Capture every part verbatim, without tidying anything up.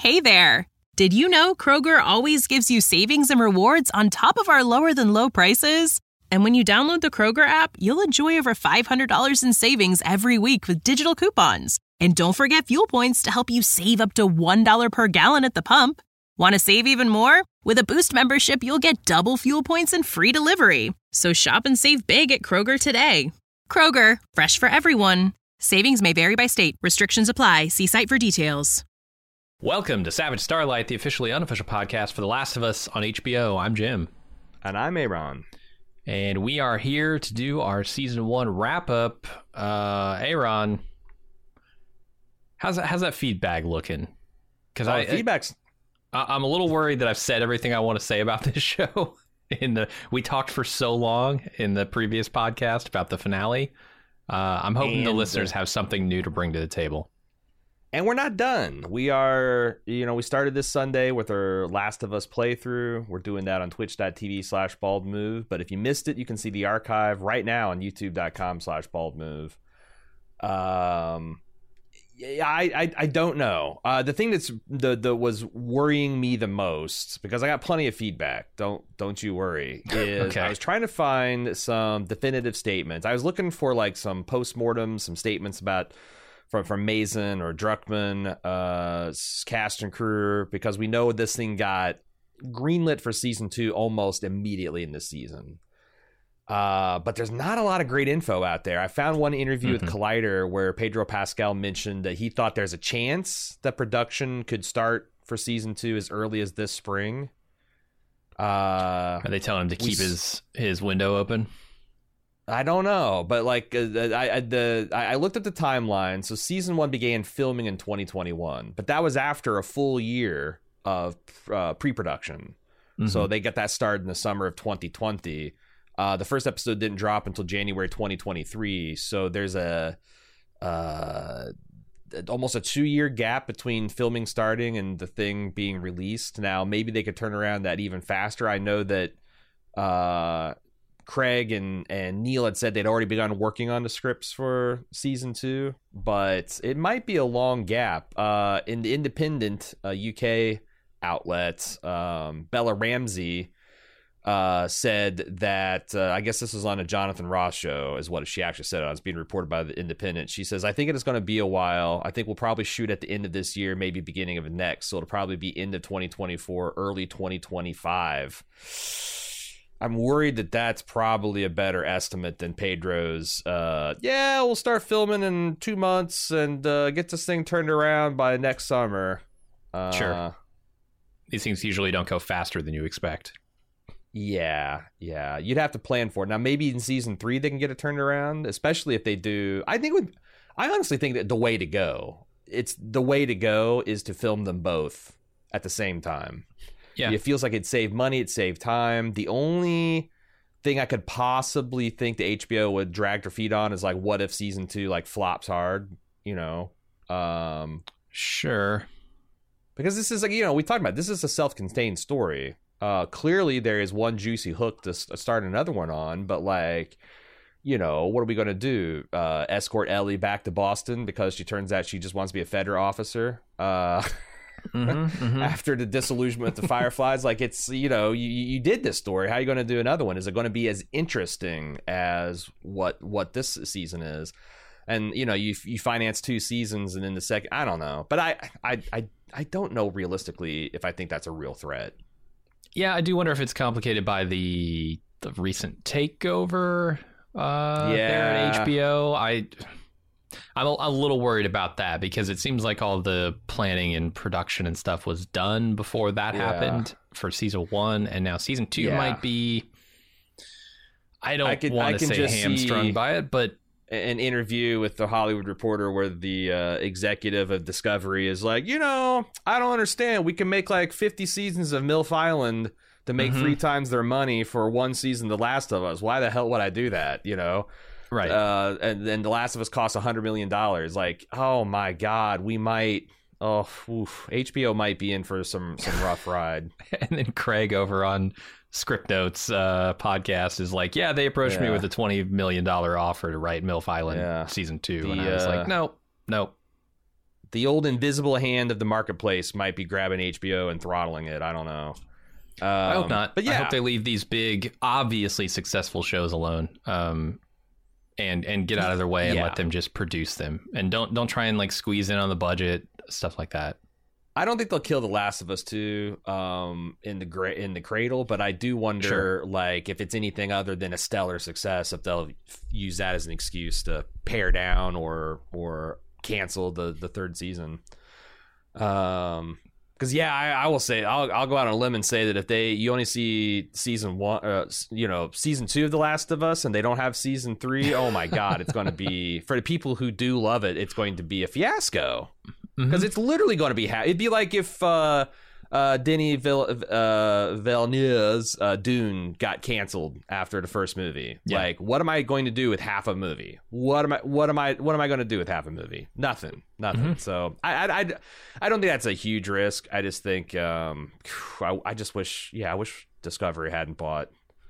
Hey there! Did you know Kroger always gives you savings and rewards on top of our lower-than-low prices? And when you download the Kroger app, you'll enjoy over five hundred dollars in savings every week with digital coupons. And don't forget fuel points to help you save up to one dollar per gallon at the pump. Want to save even more? With a Boost membership, you'll get double fuel points and free delivery. So shop and save big at Kroger today. Kroger, fresh for everyone. Savings may vary by state. Restrictions apply. See site for details. Welcome to Savage Starlight, the officially unofficial podcast for The Last of Us on H B O. I'm Jim. And I'm Aaron. And we are here to do our season one wrap-up. Uh, Aaron, how's that, how's that feedback looking? Because oh, I feedback's... I, I'm a little worried that I've said everything I want to say about this show. In the we talked for so long in the previous podcast about the finale. Uh, I'm hoping and the listeners have something new to bring to the table. And we're not done. We are, you know, we started this Sunday with our Last of Us playthrough. We're doing that on twitch.tv slash baldmove. But if you missed it, you can see the archive right now on youtube.com slash baldmove. Um, I, I I don't know. Uh, the thing that's the the was worrying me the most, because I got plenty of feedback. Don't don't you worry. Is okay. I was trying to find some definitive statements. I was looking for like some postmortem, some statements about. From, from Mason or Druckmann, uh, cast and crew, because we know this thing got greenlit for season two almost immediately in this season. Uh, but there's not a lot of great info out there. I found one interview mm-hmm. with Collider where Pedro Pascal mentioned that he thought there's a chance that production could start for season two as early as this spring. Uh, Are they telling him to keep we, his, his window open? I don't know, but like uh, I, I the I looked at the timeline. So season one began filming in twenty twenty-one, but that was after a full year of uh, pre-production. Mm-hmm. So they got that started in the summer of twenty twenty. Uh, the first episode didn't drop until January twenty twenty-three. So there's a uh, almost a two-year gap between filming starting and the thing being released. Now maybe they could turn around that even faster. I know that. Uh, Craig and, and Neil had said they'd already begun working on the scripts for season two, but it might be a long gap. Uh, in the Independent, uh, U K outlet, um, Bella Ramsey uh, said that, uh, I guess this was on a Jonathan Ross show, is what she actually said. It's being reported by the Independent. She says, I think it is going to be a while. I think we'll probably shoot at the end of this year, maybe beginning of next. So it'll probably be end of twenty twenty-four, early twenty twenty-five. I'm worried that that's probably a better estimate than Pedro's. Uh, yeah, we'll start filming in two months and uh, get this thing turned around by next summer. Uh, sure. These things usually don't go faster than you expect. Yeah, yeah. You'd have to plan for it. Now, maybe in season three they can get it turned around, especially if they do. I think with, I honestly think that the way to go, it's the way to go is to film them both at the same time. Yeah. It feels like it'd save money, it'd save time. The only thing I could possibly think the H B O would drag their feet on is like, what if season two like flops hard, you know? Um, sure. Because this is like, you know, we talked about this is a self-contained story. Uh, clearly there is one juicy hook to start another one on, but like, you know, what are we going to do? Uh, escort Ellie back to Boston because she turns out she just wants to be a federal officer. Uh Mm-hmm, mm-hmm. After the disillusionment with the Fireflies, like it's, you know, you, you did this story. How are you going to do another one? Is it going to be as interesting as what what this season is? And you know, you you finance two seasons, and then the second, I don't know, but I I I I don't know realistically if I think that's a real threat. Yeah, I do wonder if it's complicated by the the recent takeover. Uh, yeah, there at H B O, I. I'm a, a little worried about that because it seems like all the planning and production and stuff was done before that yeah. happened for season one, and now season two yeah. might be. I don't want to say hamstrung by it, but an interview with the Hollywood Reporter where the uh, executive of Discovery is like, you know, I don't understand. We can make like fifty seasons of MILF Island to make mm-hmm. three times their money for one season, The Last of Us. Why the hell would I do that? You know. Right. Uh, and then The Last of Us costs one hundred million dollars. Like, oh, my God, we might. Oh, oof, H B O might be in for some, some rough ride. And then Craig over on Script Notes uh, podcast is like, yeah, they approached yeah. me with a twenty million dollars offer to write MILF Island yeah. season two. The, and I was uh, like, nope, nope. the old invisible hand of the marketplace might be grabbing H B O and throttling it. I don't know. Um, I hope not. But yeah, I hope they leave these big, obviously successful shows alone, um, and and get out of their way and yeah. let them just produce them, and don't don't try and like squeeze in on the budget, stuff like that. I don't think they'll kill The Last of Us two um, in the gra- in the cradle, but I do wonder, Sure. like, if it's anything other than a stellar success, if they'll f- use that as an excuse to pare down or or cancel the, the third season. Um, because yeah, I, I will say I'll I'll go out on a limb and say that if they you only see season one, uh, you know, season two of The Last of Us, and they don't have season three, oh my god, it's going to be for the people who do love it, it's going to be a fiasco. Because mm-hmm. it's literally going to be ha- it'd be like if uh, uh, Denis Vill- uh, Villeneuve's uh, Dune got canceled after the first movie. Yeah. Like, what am I going to do with half a movie? What am I? What am I? What am I going to do with half a movie? Nothing. Nothing. Mm-hmm. So I, I, I, I don't think that's a huge risk. I just think um, I, I just wish. Yeah, I wish Discovery hadn't bought.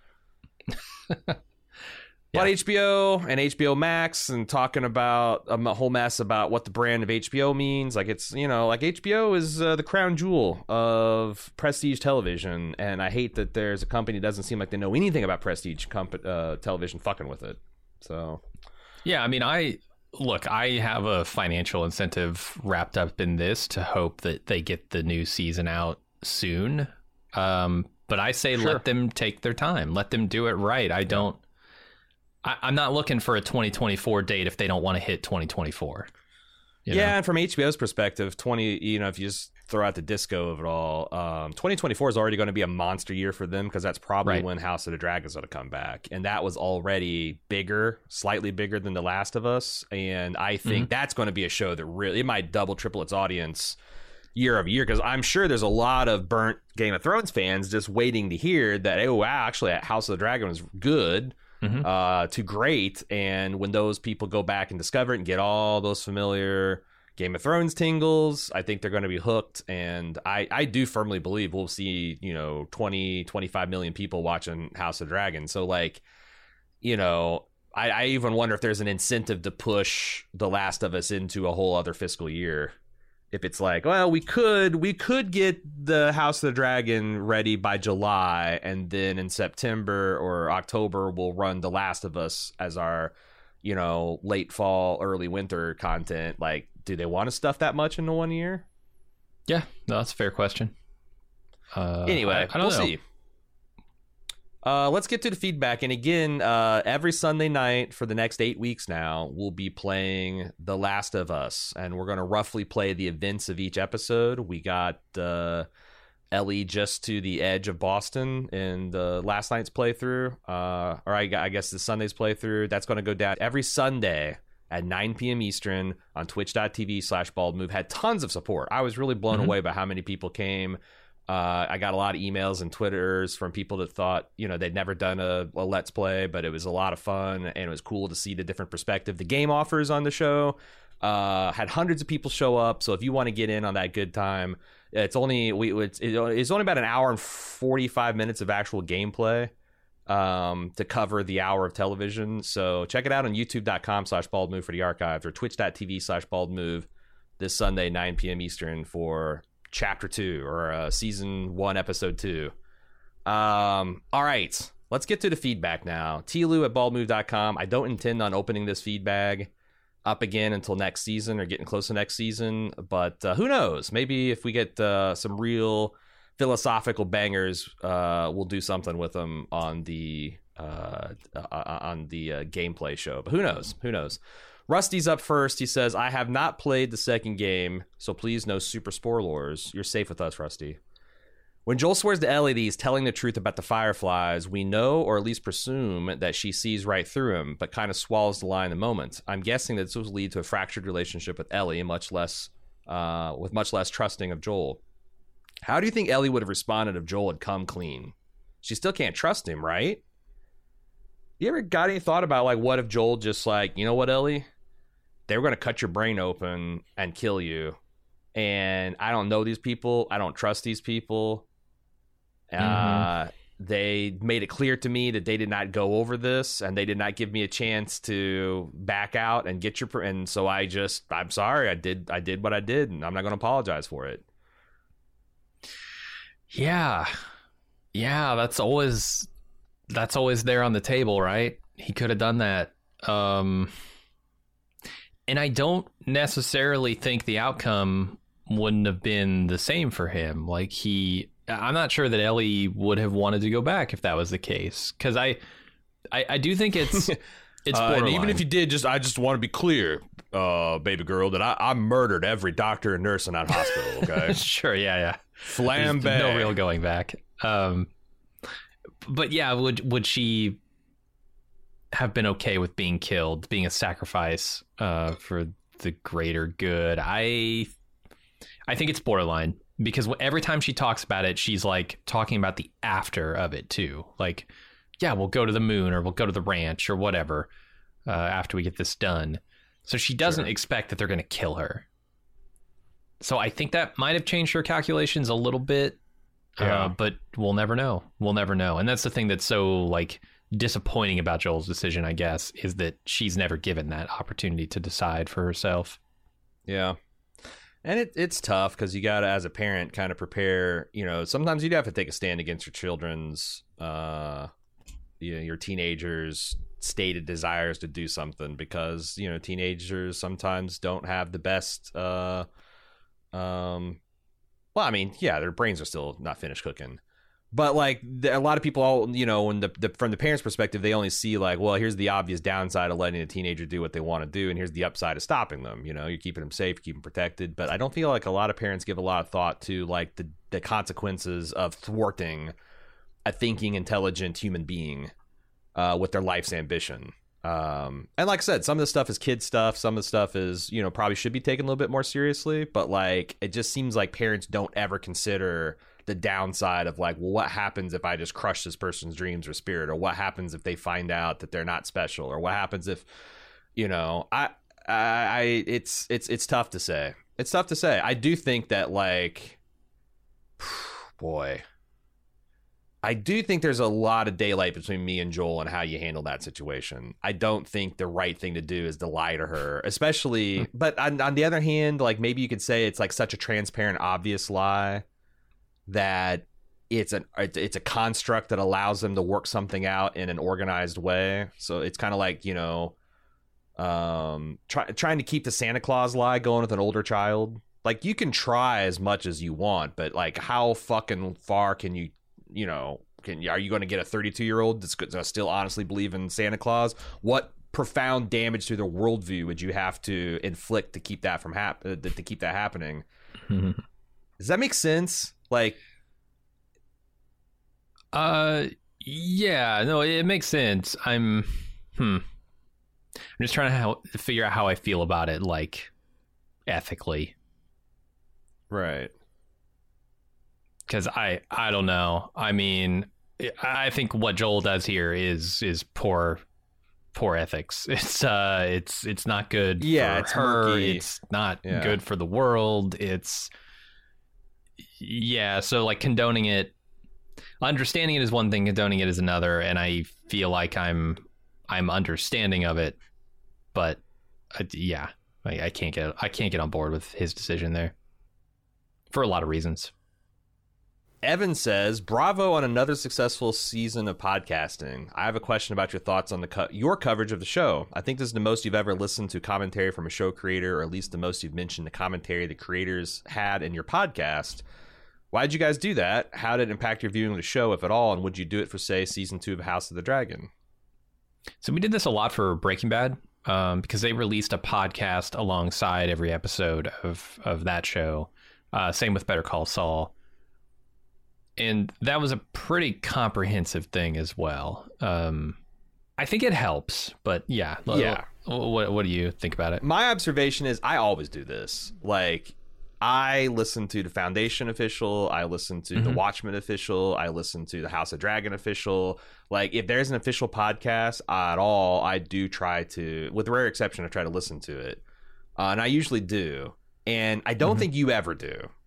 Yeah. About H B O and H B O Max and talking about um, a whole mess about what the brand of H B O means. Like, it's, you know, like H B O is uh, the crown jewel of prestige television. And I hate that there's a company that doesn't seem like they know anything about prestige comp- uh, television fucking with it. So, yeah, I mean, I look, I have a financial incentive wrapped up in this to hope that they get the new season out soon. Um, but I say sure. let them take their time. Let them do it right. I don't. I, I'm not looking for a twenty twenty-four date if they don't want to hit twenty twenty-four. You yeah, know? And from H B O's perspective, twenty, you know, if you just throw out the disco of it all, um, twenty twenty-four is already going to be a monster year for them because that's probably right. when House of the Dragon is going to come back. And that was already bigger, slightly bigger than The Last of Us. And I think mm-hmm. that's going to be a show that really, it might double, triple its audience year over year, because I'm sure there's a lot of burnt Game of Thrones fans just waiting to hear that, oh, wow, actually, House of the Dragon was good. Mm-hmm. Uh, to great, and when those people go back and discover it and get all those familiar Game of Thrones tingles, I think they're going to be hooked. And I, I do firmly believe we'll see, you know, twenty, twenty-five million people watching House of Dragon. So, like, you know, I, I even wonder if there's an incentive to push The Last of Us into a whole other fiscal year. If it's like, well, we could we could get the House of the Dragon ready by July, and then in September or October we'll run The Last of Us as our, you know, late fall, early winter content. Like, do they want to stuff that much into one year? Yeah, no, that's a fair question. Uh, anyway, I, I don't we'll know. see. Uh, let's get to the feedback. And again, uh, every Sunday night for the next eight weeks now, we'll be playing The Last of Us. And we're going to roughly play the events of each episode. We got uh, Ellie just to the edge of Boston in the last night's playthrough. Uh, or I, I guess the Sunday's playthrough. That's going to go down every Sunday at nine p.m. Eastern on twitch.tv slash baldmove. Had tons of support. I was really blown mm-hmm. away by how many people came. Uh, I got a lot of emails and Twitters from people that thought, you know, they'd never done a, a Let's Play, but it was a lot of fun and it was cool to see the different perspective the game offers on the show. Uh, had hundreds of people show up. So if you want to get in on that good time, it's only we it's, it's only about an hour and forty-five minutes of actual gameplay um, to cover the hour of television. So check it out on youtube.com slash baldmove for the archives or twitch.tv slash baldmove this Sunday, nine p.m. Eastern for chapter two or uh, season one episode two. Um all right, let's get to the feedback now. Tlu at baldmove dot com. I don't intend on opening this feedback up again until next season or getting close to next season, but uh, who knows, maybe if we get uh, some real philosophical bangers, uh we'll do something with them on the uh, uh on the uh, gameplay show. But who knows who knows Rusty's up first. He says, I have not played the second game, so please no super spoilers. You're safe with us, Rusty. When Joel swears to Ellie that he's telling the truth about the Fireflies, we know, or at least presume, that she sees right through him, but kind of swallows the lie in the moment. I'm guessing that this will lead to a fractured relationship with Ellie, much less, uh, with much less trusting of Joel. How do you think Ellie would have responded if Joel had come clean? She still can't trust him, right? You ever got any thought about, like, what if Joel just, like, you know what, Ellie? They were going to cut your brain open and kill you. And I don't know these people. I don't trust these people. Mm-hmm. Uh, they made it clear to me that they did not go over this, and they did not give me a chance to back out and get your. Per- and so I just, I'm sorry, I did, I did what I did, and I'm not going to apologize for it. Yeah, yeah, that's always, that's always there on the table, right? He could have done that. Um, and I don't necessarily think the outcome wouldn't have been the same for him. Like he, I'm not sure that Ellie would have wanted to go back if that was the case. Because I, I, I do think it's, it's uh, borderline. and even if you did, just I just want to be clear, uh, baby girl, that I, I murdered every doctor and nurse in that hospital. Okay, sure, yeah, yeah. Flambe. There's no real going back. Um, but yeah, would would she have been okay with being killed, being a sacrifice uh, for the greater good? I I think it's borderline, because every time she talks about it, she's like talking about the after of it too. Like, yeah, we'll go to the moon, or we'll go to the ranch, or whatever uh, after we get this done. So she doesn't Sure. expect that they're going to kill her. So I think that might have changed her calculations a little bit, Yeah. uh, but we'll never know. We'll never know. And that's the thing that's so like disappointing about Joel's decision, I guess, is that she's never given that opportunity to decide for herself. Yeah. And it, it's tough because you got to, as a parent, kind of prepare, you know, sometimes you'd have to take a stand against your children's, uh, you know, your teenagers' stated desires to do something, because, you know, teenagers sometimes don't have the best, uh, um, well, I mean, yeah, their brains are still not finished cooking. But like the, a lot of people, all you know, when the, the from the parents' perspective, they only see like, well, here's the obvious downside of letting a teenager do what they want to do, and here's the upside of stopping them. You know, you're keeping them safe, keeping them protected. But I don't feel like a lot of parents give a lot of thought to like the the consequences of thwarting a thinking, intelligent human being uh, with their life's ambition. Um, and like I said, some of the stuff is kid stuff. Some of the stuff is, you know, probably should be taken a little bit more seriously. But like, it just seems like parents don't ever consider the downside of like, well, what happens if I just crush this person's dreams or spirit, or what happens if they find out that they're not special, or what happens if, you know, I, I, I it's, it's, it's tough to say. It's tough to say. I do think that like, boy, I do think there's a lot of daylight between me and Joel and how you handle that situation. I don't think the right thing to do is to lie to her, especially, but on, on the other hand, like maybe you could say it's like such a transparent, obvious lie that it's an it's a construct that allows them to work something out in an organized way. So it's kind of like, you know, um, try, trying to keep the Santa Claus lie going with an older child. Like you can try as much as you want, but like how fucking far can you, you know, can are you going to get a thirty-two year old that's going to still honestly believe in Santa Claus? What profound damage to their worldview would you have to inflict to keep that from hap- uh, to keep that happening? Does that make sense? Like, uh, yeah, no, it makes sense. I'm, hmm, I'm just trying to how, figure out how I feel about it, like ethically, right? Because I, I don't know. I mean, I think what Joel does here is is poor, poor ethics. It's uh, it's it's not good. Yeah, for it's her. murky. It's not Yeah. good for the world. It's yeah. So like condoning it, understanding it is one thing. Condoning it is another. And I feel like I'm I'm understanding of it, but uh, yeah, I, I can't get I can't get on board with his decision there for a lot of reasons. Evan says, bravo on another successful season of podcasting. I have a question about your thoughts on the co- your coverage of the show. I think this is the most you've ever listened to commentary from a show creator, or at least the most you've mentioned the commentary the creators had in your podcast. Why did you guys do that? How did it impact your viewing of the show, if at all? And would you do it for, say, season two of House of the Dragon? So we did this a lot for Breaking Bad um, because they released a podcast alongside every episode of, of that show. Uh, same with Better Call Saul. And that was a pretty comprehensive thing as well. Um, I think it helps, but yeah. Yeah. What, what do you think about it? My observation is I always do this. Like, I listen to the Foundation official. I listen to mm-hmm. the Watchmen official. I listen to the House of Dragon official. Like, if there's an official podcast at all, I do try to, with rare exception, I try to listen to it. Uh, and I usually do. And I don't mm-hmm. think you ever do.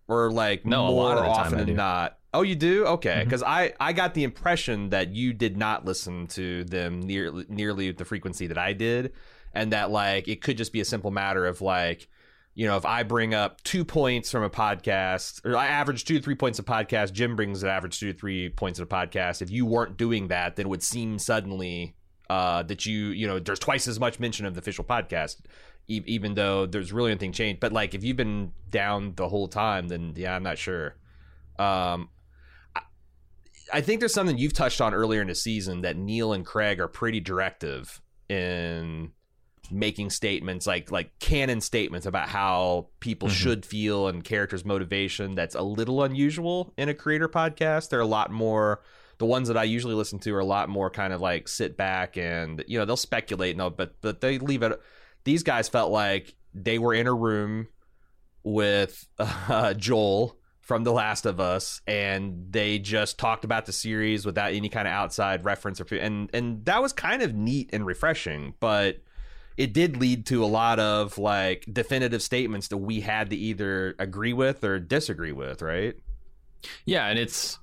or like no, more a lot of the often time I than do. not? Oh, you do? Okay, because Mm-hmm. I, I got the impression that you did not listen to them nearly nearly the frequency that I did, and that like it could just be a simple matter of like, you know, if I bring up two points from a podcast, or I average two to three points a podcast, Jim brings an average two to three points in a podcast. If you weren't doing that, then it would seem suddenly uh, that you, you know, there's twice as much mention of the official podcast, e- even though there's really nothing changed. But like, if you've been down the whole time, then yeah, I'm not sure. Um, I, I think there's something you've touched on earlier in the season that Neil and Craig are pretty directive in making statements, like like canon statements about how people mm-hmm. should feel and characters' motivation. That's a little unusual in a creator podcast. They're a lot more, the ones that I usually listen to are a lot more kind of like sit back and, you know, they'll speculate, no, but but they leave it. These guys felt like they were in a room with uh, Joel from The Last of Us, and they just talked about the series without any kind of outside reference, or and and that was kind of neat and refreshing, but it did lead to a lot of like definitive statements that we had to either agree with or disagree with, right? Yeah, and it's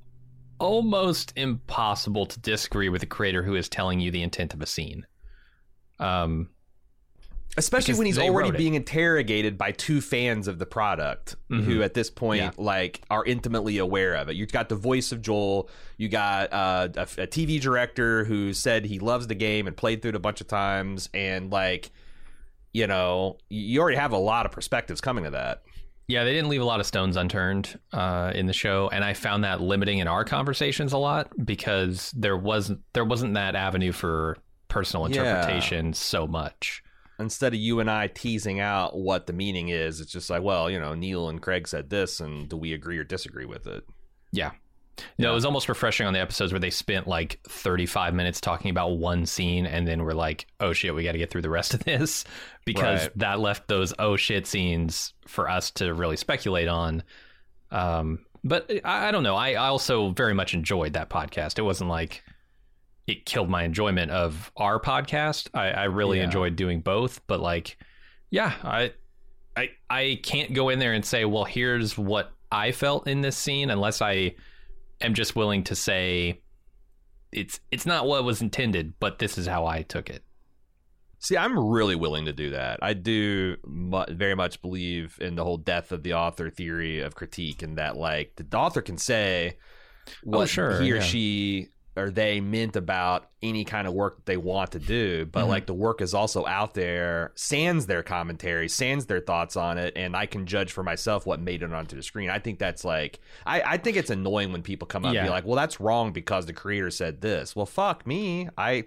almost impossible to disagree with a creator who is telling you the intent of a scene. Um, Especially when he's already being interrogated by two fans of the product, mm-hmm. who at this point yeah. like are intimately aware of it. You've got the voice of Joel. You got uh, a, a T V director who said he loves the game and played through it a bunch of times. And like, you know, you already have a lot of perspectives coming to that. Yeah, they didn't leave a lot of stones unturned uh, in the show, and I found that limiting in our conversations a lot because there wasn't there wasn't that avenue for personal interpretation yeah. so much. Instead of you and I teasing out what the meaning is, it's just like, well, you know, Neil and Craig said this, and do we agree or disagree with it? Yeah. No, yeah. It was almost refreshing on the episodes where they spent like thirty-five minutes talking about one scene, and then we're like, oh shit, we got to get through the rest of this, because right. that left those oh shit scenes for us to really speculate on. Um, but I, I don't know. I, I also very much enjoyed that podcast. It wasn't like it killed my enjoyment of our podcast. I, I really yeah. enjoyed doing both, but like, yeah, I, I, I can't go in there and say, well, here's what I felt in this scene, unless I am just willing to say it's, it's not what was intended, but this is how I took it. See, I'm really willing to do that. I do mu- very much believe in the whole death of the author theory of critique, and that like the author can say what oh, sure, he or yeah. she or they meant about any kind of work that they want to do, but mm-hmm. like the work is also out there, sans their commentary, sans their thoughts on it, and I can judge for myself what made it onto the screen. I think that's like, I, I think it's annoying when people come up yeah. and be like, well, that's wrong because the creator said this. Well, fuck me. I,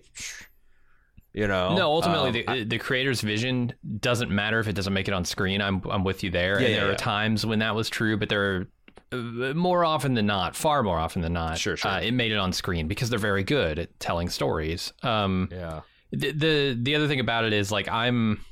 you know. No, ultimately, um, the, the creator's vision doesn't matter if it doesn't make it on screen. I'm I'm with you there. Yeah, and yeah, there yeah. are times when that was true, but there are more often than not, far more often than not, sure, sure. Uh, it made it on screen because they're very good at telling stories. Um, yeah. The, the the other thing about it is like I'm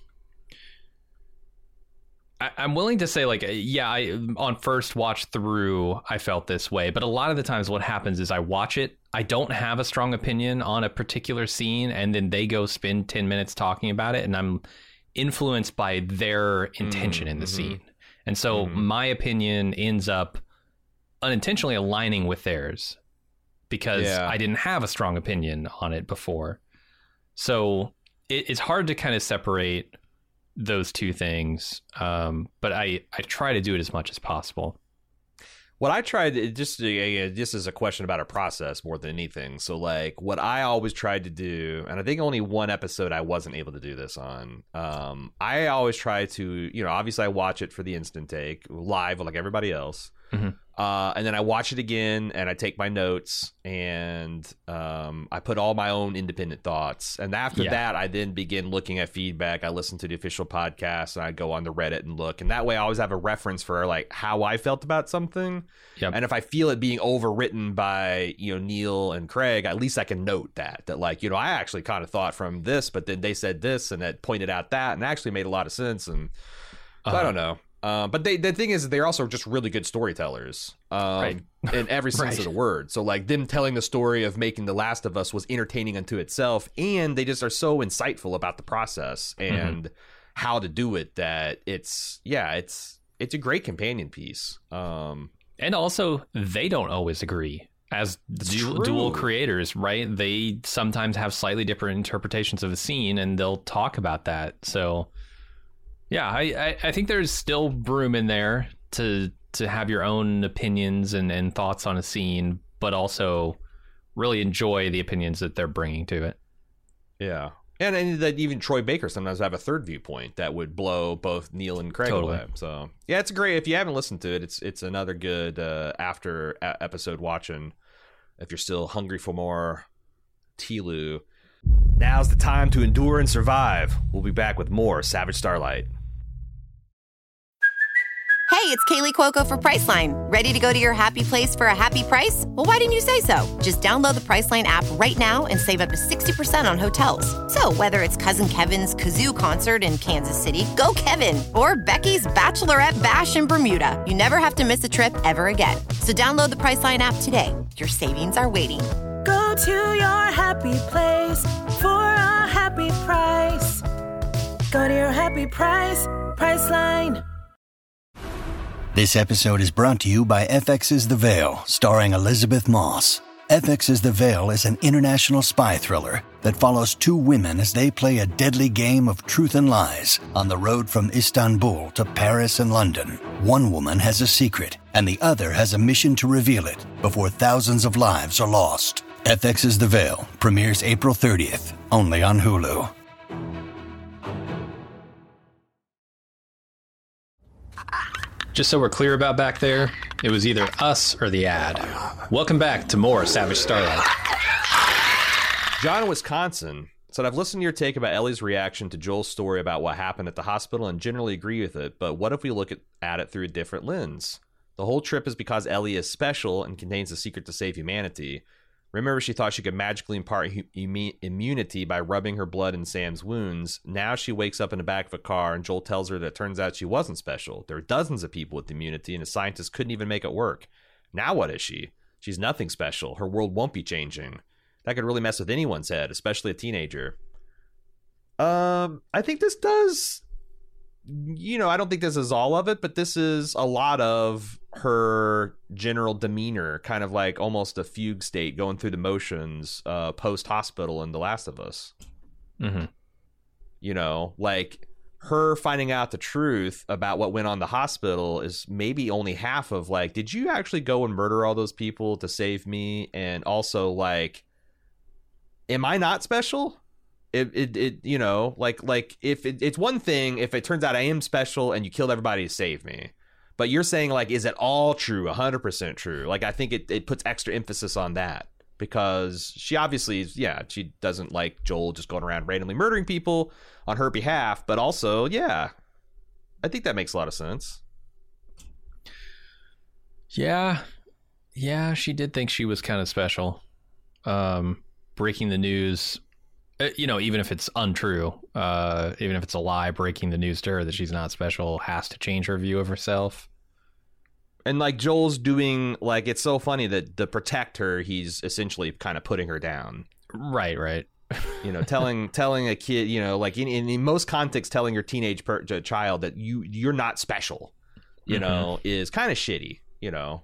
I, I'm willing to say like yeah I on first watch through I felt this way, but a lot of the times what happens is I watch it, I don't have a strong opinion on a particular scene, and then they go spend ten minutes talking about it, and I'm influenced by their intention mm, in the mm-hmm. scene, and so mm-hmm. my opinion ends up unintentionally aligning with theirs because yeah. I didn't have a strong opinion on it before. So it, it's hard to kind of separate those two things. Um, but I, I try to do it as much as possible. What I tried, it just uh, this is a question about a process more than anything. So like what I always tried to do, and I think only one episode I wasn't able to do this on. Um, I always try to, you know, obviously I watch it for the instant take live like everybody else. Mm-hmm. Uh, and then I watch it again and I take my notes and um, I put all my own independent thoughts. And after yeah. that, I then begin looking at feedback. I listen to the official podcast and I go on the Reddit and look. And that way I always have a reference for like how I felt about something. Yep. And if I feel it being overwritten by, you know, Neil and Craig, at least I can note that, that like, you know, I actually kind of thought from this, but then they said this and it pointed out that and actually made a lot of sense. And so uh-huh. I don't know. Um, but they, the thing is, they're also just really good storytellers um, right. in every sense right. of the word. So like them telling the story of making The Last of Us was entertaining unto itself. And they just are so insightful about the process and mm-hmm. how to do it that it's, yeah, it's, it's a great companion piece. Um, and also, they don't always agree. As du- dual creators, right? They sometimes have slightly different interpretations of a scene, and they'll talk about that. So, yeah, I, I, I think there's still room in there to to have your own opinions and, and thoughts on a scene, but also really enjoy the opinions that they're bringing to it. Yeah. And, and that even Troy Baker sometimes have a third viewpoint that would blow both Neil and Craig totally. away. So, yeah, it's great. If you haven't listened to it, it's it's another good uh, after a- episode watching. If you're still hungry for more Teelu, now's the time to endure and survive. We'll be back with more Savage Starlight. Hey, it's Kaylee Cuoco for Priceline. Ready to go to your happy place for a happy price? Well, why didn't you say so? Just download the Priceline app right now and save up to sixty percent on hotels. So whether it's Cousin Kevin's Kazoo Concert in Kansas City, go Kevin, or Becky's Bachelorette Bash in Bermuda, you never have to miss a trip ever again. So download the Priceline app today. Your savings are waiting. Go to your happy place for a happy price. Go to your happy price, Priceline. This episode is brought to you by F X's The Veil, starring Elizabeth Moss. F X's The Veil is an international spy thriller that follows two women as they play a deadly game of truth and lies on the road from Istanbul to Paris and London. One woman has a secret, and the other has a mission to reveal it before thousands of lives are lost. F X's The Veil premieres April thirtieth, only on Hulu. Just so we're clear about back there, it was either us or the ad. Welcome back to more Savage Starlight. John in Wisconsin said, I've listened to your take about Ellie's reaction to Joel's story about what happened at the hospital and generally agree with it, but what if we look at, at it through a different lens? The whole trip is because Ellie is special and contains a secret to save humanity. Remember, she thought she could magically impart hu- immu- immunity by rubbing her blood in Sam's wounds. Now she wakes up in the back of a car and Joel tells her that it turns out she wasn't special. There are dozens of people with immunity and a scientist couldn't even make it work. Now what is she? She's nothing special. Her world won't be changing. That could really mess with anyone's head, especially a teenager. Um, I think this does... You know, I don't think this is all of it, but this is a lot of her general demeanor, kind of like almost a fugue state going through the motions uh, post-hospital in The Last of Us. Mm-hmm. You know, like her finding out the truth about what went on in the hospital is maybe only half of like, did you actually go and murder all those people to save me? And also like, am I not special? It, it, it, you know, like, like if it, it's one thing if it turns out I am special and you killed everybody to save me, but you're saying like, is it all true? A hundred percent true. Like, I think it, it puts extra emphasis on that because she obviously is, yeah, she doesn't like Joel just going around randomly murdering people on her behalf, but also, yeah, I think that makes a lot of sense. Yeah. Yeah. She did think she was kind of special. Um, breaking the news, you know, even if it's untrue, uh, even if it's a lie, breaking the news to her that she's not special has to change her view of herself. And like Joel's doing, like, it's so funny that to protect her, he's essentially kind of putting her down. Right, right. You know, telling telling a kid, you know, like in, in, in most contexts, telling your teenage per- child that you you're not special, you mm-hmm. know, is kind of shitty, you know.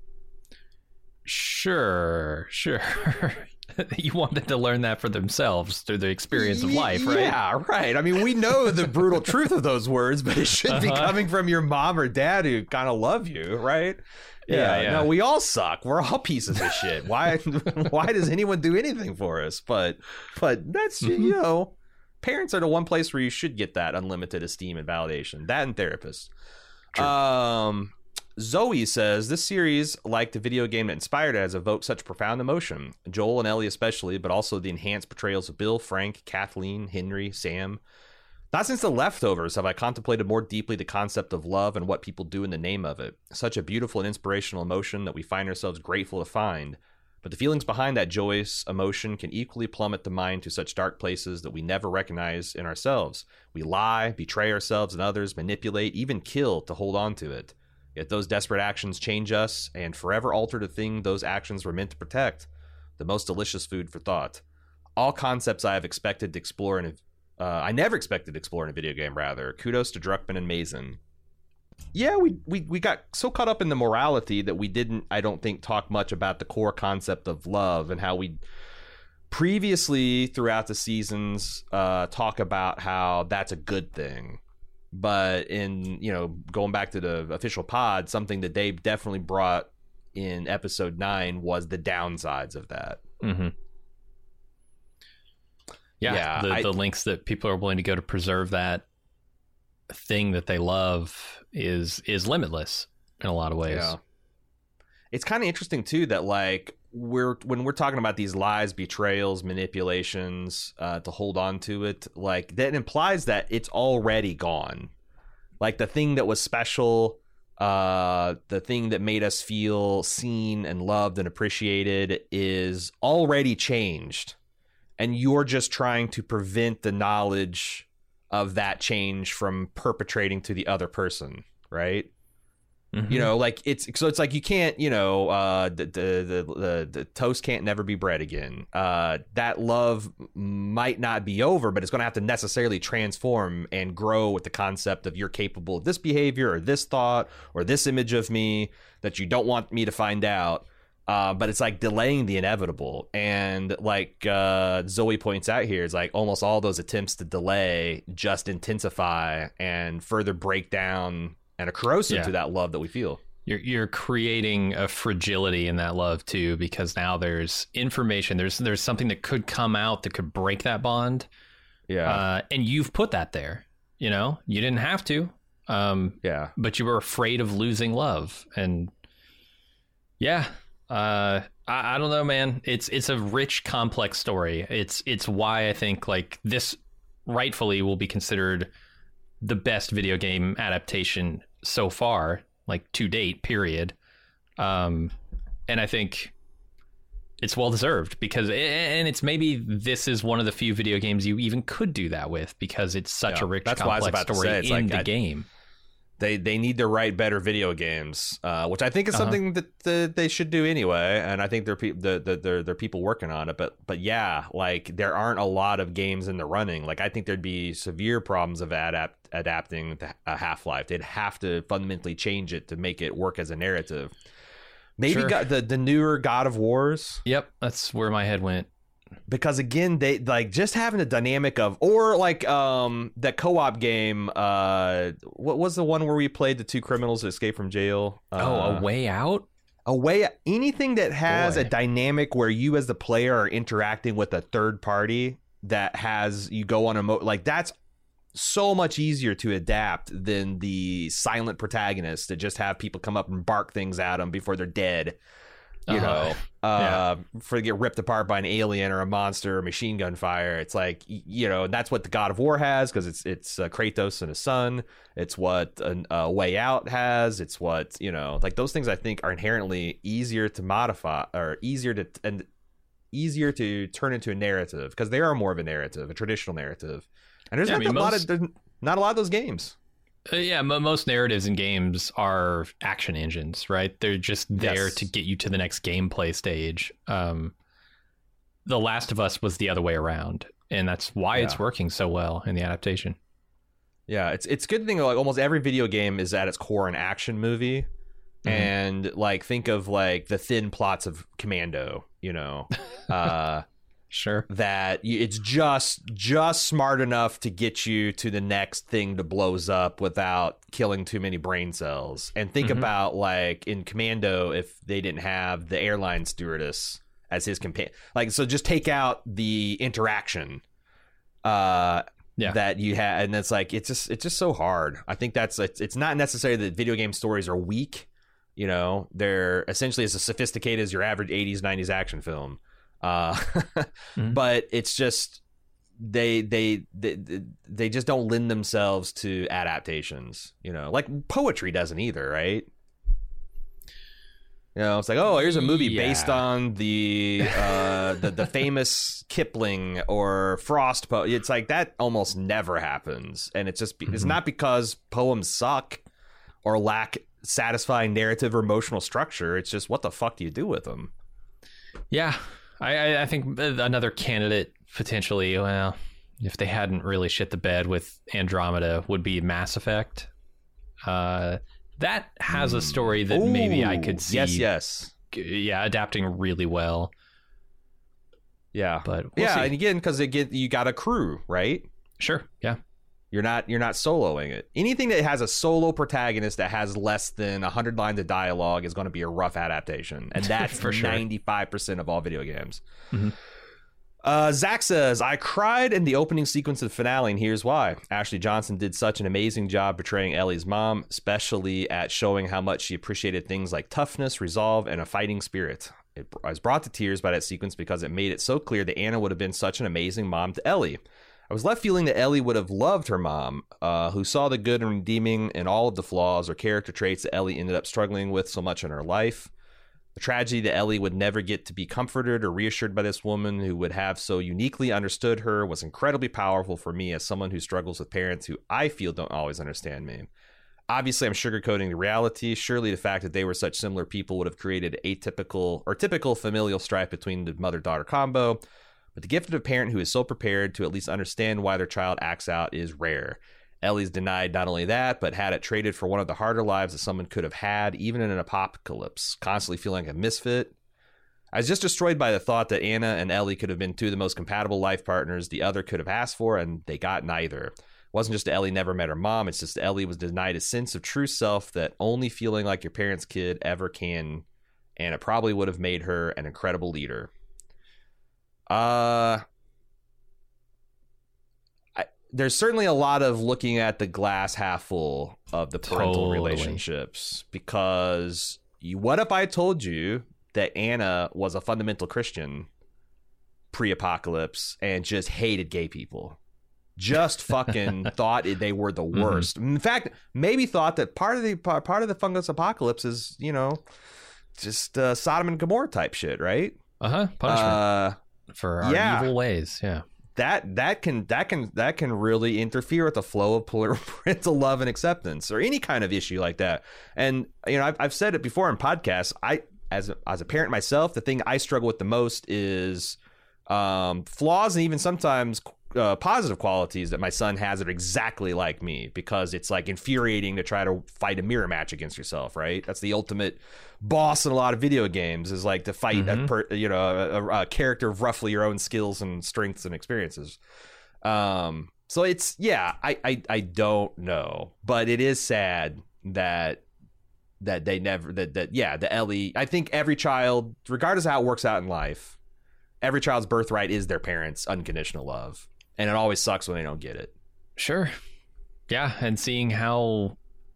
Sure, sure. You want them to learn that for themselves through the experience of life, right? Yeah, right. I mean, we know the brutal truth of those words, but it should uh-huh. be coming from your mom or dad who kind of love you, right? Yeah, yeah, yeah. No, we all suck. We're all pieces of shit. Why why does anyone do anything for us? But but that's, mm-hmm. you know, parents are the one place where you should get that unlimited esteem and validation. That and therapists. True. Um Zoe says, this series, like the video game that inspired it, has evoked such profound emotion. Joel and Ellie especially, but also the enhanced portrayals of Bill, Frank, Kathleen, Henry, Sam. Not since The Leftovers have I contemplated more deeply the concept of love and what people do in the name of it. Such a beautiful and inspirational emotion that we find ourselves grateful to find. But the feelings behind that joyous emotion can equally plummet the mind to such dark places that we never recognize in ourselves. We lie, betray ourselves and others, manipulate, even kill to hold on to it. Yet those desperate actions change us and forever alter the thing those actions were meant to protect. The most delicious food for thought. All concepts I have expected to explore in a, uh, I never expected to explore in a video game, rather. Kudos to Druckmann and Mazin. yeah, we, we we got so caught up in the morality that we didn't, I don't think, talk much about the core concept of love and how we previously throughout the seasons uh, talk about how that's a good thing. But in, you know, going back to the official pod, something that Dave definitely brought in episode nine was the downsides of that. Mm-hmm. Yeah, yeah the, I, the lengths that people are willing to go to preserve that thing that they love is is limitless in a lot of ways. Yeah. It's kind of interesting too that like we're when we're talking about these lies, betrayals, manipulations uh, to hold on to it, like that implies that it's already gone. Like the thing that was special, uh, the thing that made us feel seen and loved and appreciated is already changed, and you're just trying to prevent the knowledge of that change from perpetrating to the other person, right? Mm-hmm. You know, like it's so it's like you can't, you know, uh, the, the the the the toast can't never be bread again. Uh, that love might not be over, but it's going to have to necessarily transform and grow with the concept of you're capable of this behavior or this thought or this image of me that you don't want me to find out. Uh, but it's like delaying the inevitable. And like uh, Zoe points out here, it's like almost all those attempts to delay just intensify and further break down and are corrosive yeah. to that love that we feel. You're you're creating a fragility in that love too, because now there's information, there's there's something that could come out that could break that bond. Yeah. Uh, and you've put that there, you know, you didn't have to. Um, yeah. But you were afraid of losing love. And yeah. Uh, I, I don't know, man. It's it's a rich, complex story. It's it's why I think like this rightfully will be considered the best video game adaptation so far, like to date, period. Um, and I think it's well deserved because, and it's maybe this is one of the few video games you even could do that with because it's such yeah, a rich, that's complex what I was about story to say. It's in like, the I, game. They they need to write better video games, uh, which I think is Uh-huh. something that the, they should do anyway. And I think there are pe- the, the, there there are people working on it. But but yeah, like there aren't a lot of games in the running. Like I think there'd be severe problems of adapt adapting the, a Half-Life. They'd have to fundamentally change it to make it work as a narrative. Maybe Sure. got the the newer God of Wars. Yep, that's where my head went. Because again, they like just having the dynamic of, or like um that co-op game. Uh, what was the one where we played the two criminals that escaped from jail? Uh, Oh, A Way Out? a way anything that has Boy. a dynamic where you as the player are interacting with a third party that has you go on a mo like that's so much easier to adapt than the silent protagonists that just have people come up and bark things at them before they're dead. You Uh-huh. know, uh, Yeah. for to get ripped apart by an alien or a monster or machine gun fire. It's like, y- you know, that's what the God of War has because it's it's uh, Kratos and his son. It's what a uh, Way Out has. It's what, you know, like those things I think are inherently easier to modify or easier to and easier to turn into a narrative because they are more of a narrative, a traditional narrative. And there's Yeah, I not mean, a lot most- of there's not a lot of those games. Uh, yeah, mo most narratives in games are action engines, right? They're just there Yes. to get you to the next gameplay stage. Um, The Last of Us was the other way around, and that's why Yeah. it's working so well in the adaptation. Yeah, it's it's good to think of, like almost every video game is at its core an action movie. Mhm. And like think of like the thin plots of Commando, you know. Uh Sure. that you, it's just just smart enough to get you to the next thing that blows up without killing too many brain cells. And think Mhm. about like in Commando if they didn't have the airline stewardess as his companion. Like so just take out the interaction uh Yeah. that you had, and it's like it's just it's just so hard. I think that's it's, it's not necessarily that video game stories are weak, you know. They're essentially as sophisticated as your average eighties nineties action film. Uh, Mhm. but it's just they, they they they just don't lend themselves to adaptations, you know, like poetry doesn't either, right? You know, it's like, oh, here's a movie Yeah. based on the uh the, the famous Kipling or Frost poem. It's like that almost never happens, and it's just be- it's Mhm. not because poems suck or lack satisfying narrative or emotional structure. It's just what the fuck do you do with them? Yeah, I, I, I think another candidate potentially, well, if they hadn't really shit the bed with Andromeda, would be Mass Effect. Uh, that has a story that Ooh, maybe I could see. Yes, yes. Yeah, adapting really well. Yeah, but we'll yeah, see. and again, because again, you got a crew, right? Sure. Yeah. You're not you're not soloing it. Anything that has a solo protagonist that has less than one hundred lines of dialogue is going to be a rough adaptation, and that's For sure. ninety-five percent of all video games. Mm-hmm. Uh, Zach says, I cried in the opening sequence of the finale, and here's why. Ashley Johnson did such an amazing job portraying Ellie's mom, especially at showing how much she appreciated things like toughness, resolve, and a fighting spirit. It, I was brought to tears by that sequence because it made it so clear that Anna would have been such an amazing mom to Ellie. I was left feeling that Ellie would have loved her mom, uh, who saw the good and redeeming in all of the flaws or character traits that Ellie ended up struggling with so much in her life. The tragedy that Ellie would never get to be comforted or reassured by this woman who would have so uniquely understood her was incredibly powerful for me as someone who struggles with parents who I feel don't always understand me. Obviously, I'm sugarcoating the reality. Surely the fact that they were such similar people would have created atypical or typical familial strife between the mother-daughter combo. But the gift of a parent who is so prepared to at least understand why their child acts out is rare. Ellie's denied not only that, but had it traded for one of the harder lives that someone could have had, even in an apocalypse, constantly feeling like a misfit. I was just destroyed by the thought that Anna and Ellie could have been two of the most compatible life partners the other could have asked for, and they got neither. It wasn't just that Ellie never met her mom, it's just that Ellie was denied a sense of true self that only feeling like your parents' kid ever can, and it probably would have made her an incredible leader. Uh, I, there's certainly a lot of looking at the glass half full of the parental Totally. relationships, because you, what if I told you that Anna was a fundamental Christian pre-apocalypse and just hated gay people? Just fucking thought they were the worst. Mm-hmm. In fact, maybe thought that part of the part of the fungus apocalypse is, you know, just uh, Sodom and Gomorrah type shit, right? Uh-huh. Punishment. Uh for our yeah. evil ways. Yeah. That that can that can that can really interfere with the flow of parental love and acceptance, or any kind of issue like that. And you know, I've I've said it before in podcasts. I as a, as a parent myself, the thing I struggle with the most is um, flaws and even sometimes uh, positive qualities that my son has that are exactly like me, because it's like infuriating to try to fight a mirror match against yourself. Right? That's the ultimate boss in a lot of video games, is like to fight mm-hmm. a per, you know a, a character of roughly your own skills and strengths and experiences. Um, so it's yeah, I, I I don't know, but it is sad that that they never that that yeah the Ellie. I think every child, regardless of how it works out in life, every child's birthright is their parents' unconditional love, and it always sucks when they don't get it. Sure. Yeah, and seeing how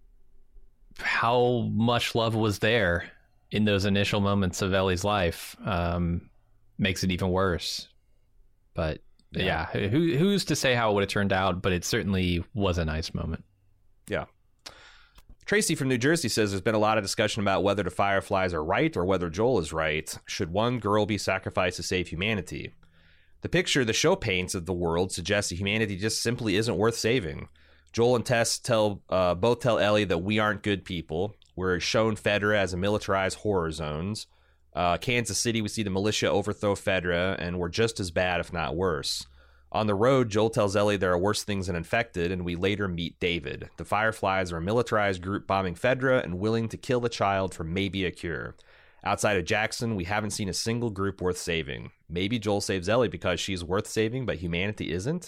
how much love was there in those initial moments of Ellie's life um, makes it even worse. But yeah, yeah who, who's to say how it would have turned out? But it certainly was a nice moment. Yeah. Tracy from New Jersey says there's been a lot of discussion about whether the Fireflies are right or whether Joel is right. Should one girl be sacrificed to save humanity? The picture the show paints of the world suggests that humanity just simply isn't worth saving. Joel and Tess tell uh, both tell Ellie that we aren't good people. We're shown Fedra as a militarized horror zones. Uh, Kansas City, we see the militia overthrow Fedra, and we're just as bad, if not worse. On the road, Joel tells Ellie there are worse things than infected, and we later meet David. The Fireflies are a militarized group bombing Fedra and willing to kill the child for maybe a cure. Outside of Jackson, we haven't seen a single group worth saving. Maybe Joel saves Ellie because she's worth saving, but humanity isn't?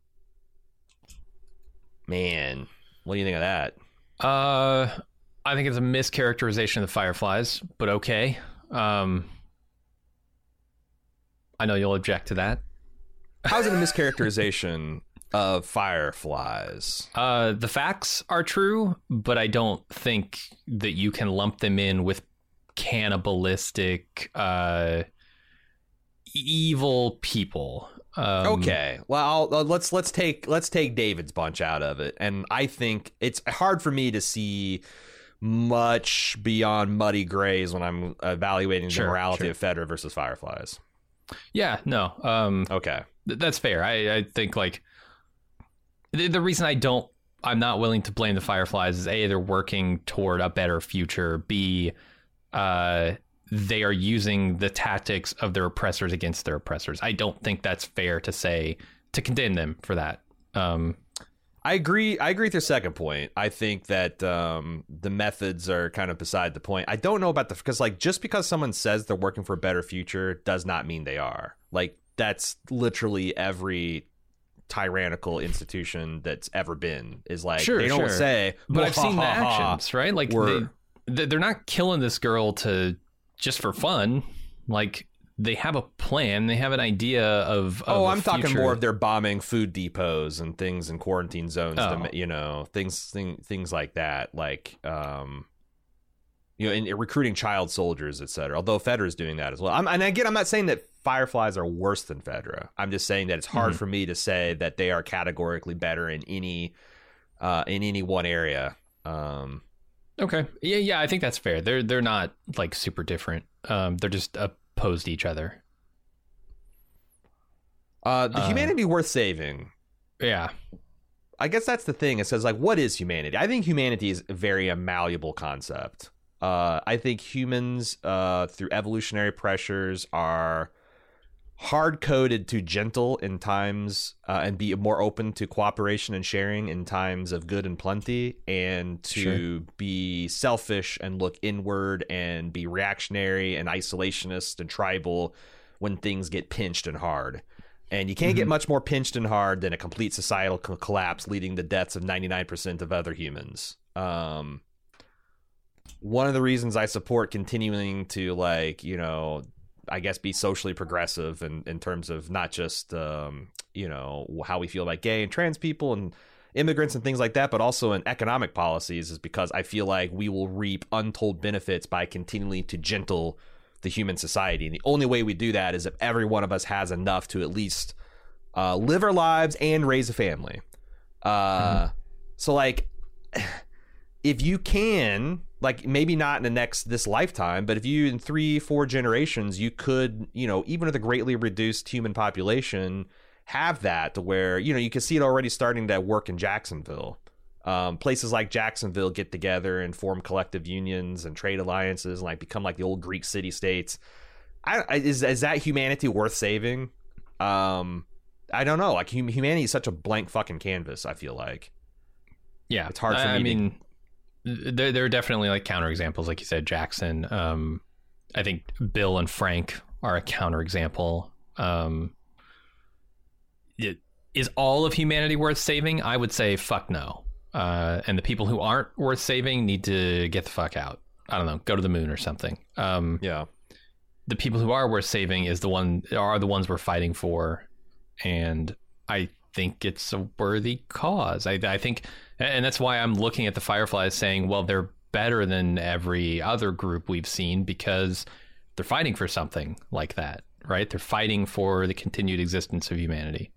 Man, what do you think of that? Uh, I think it's a mischaracterization of the Fireflies, but okay. Um, I know you'll object to that. How is it a mischaracterization of Fireflies? Uh, the facts are true, but I don't think that you can lump them in with cannibalistic, uh, evil people. Um, okay, well, I'll, let's let's take let's take David's bunch out of it, and I think it's hard for me to see much beyond muddy grays when I'm evaluating the sure, morality sure. of Fedra versus Fireflies. Yeah, no. Um, okay, th- that's fair. I, I think like the, the reason I don't, I'm not willing to blame the Fireflies is A, they're working toward a better future. B, uh, they are using the tactics of their oppressors against their oppressors. I don't think that's fair to say, to condemn them for that. Um, I agree. I agree with your second point. I think that um, the methods are kind of beside the point. I don't know about the because like just because someone says they're working for a better future does not mean they are. Like that's literally every tyrannical institution that's ever been is like sure, they don't sure. say. But I've seen the ha, ha, actions, right? Like we're, they, they're not killing this girl to just for fun. Like. They have a plan. They have an idea of. of oh, I'm talking future. more of their bombing food depots and things in quarantine zones. Oh. To, you know, things, thing, things like that. Like, um, you know, and recruiting child soldiers, et cetera. Although Fedra is doing that as well. I'm, and again, I'm not saying that Fireflies are worse than Fedra. I'm just saying that it's hard mm-hmm. for me to say that they are categorically better in any, uh, in any one area. Um, okay, yeah, yeah, I think that's fair. They're they're not like super different. Um, they're just a. Opposed to each other. Uh, the uh, humanity worth saving. Yeah. I guess that's the thing. It says, like, what is humanity? I think humanity is a very a malleable concept. Uh, I think humans, uh, through evolutionary pressures, are hard-coded to gentle in times uh, and be more open to cooperation and sharing in times of good and plenty, and to sure. be selfish and look inward and be reactionary and isolationist and tribal when things get pinched and hard. And you can't mm-hmm. get much more pinched and hard than a complete societal co- collapse leading to deaths of ninety-nine percent of other humans. Um, one of the reasons I support continuing to, like, you know, I guess be socially progressive in, in terms of not just, um, you know, how we feel about gay and trans people and immigrants and things like that, but also in economic policies is because I feel like we will reap untold benefits by continuing to gentle the human society. And the only way we do that is if every one of us has enough to at least uh, live our lives and raise a family. Uh, mm-hmm. So like, if you can, like maybe not in the next this lifetime, but if you in three, four generations, you could, you know, even with a greatly reduced human population, have that to where, you know, you can see it already starting to work in Jacksonville. Um, places like Jacksonville get together and form collective unions and trade alliances and like become like the old Greek city states. I, I is is that humanity worth saving? Um, I don't know. Like hum- humanity is such a blank fucking canvas. I feel like. Yeah, it's hard for I, me. I to... mean. There, there are definitely like counterexamples, like you said, Jackson. Um, I think Bill and Frank are a counterexample. Um, it, is all of humanity worth saving? I would say fuck no. Uh, and the people who aren't worth saving need to get the fuck out. I don't know, go to the moon or something. Um, yeah. The people who are worth saving is the one are the ones we're fighting for, and I think it's a worthy cause. I, I think. And that's why I'm looking at the Fireflies saying, well, they're better than every other group we've seen because they're fighting for something like that, right? They're fighting for the continued existence of humanity.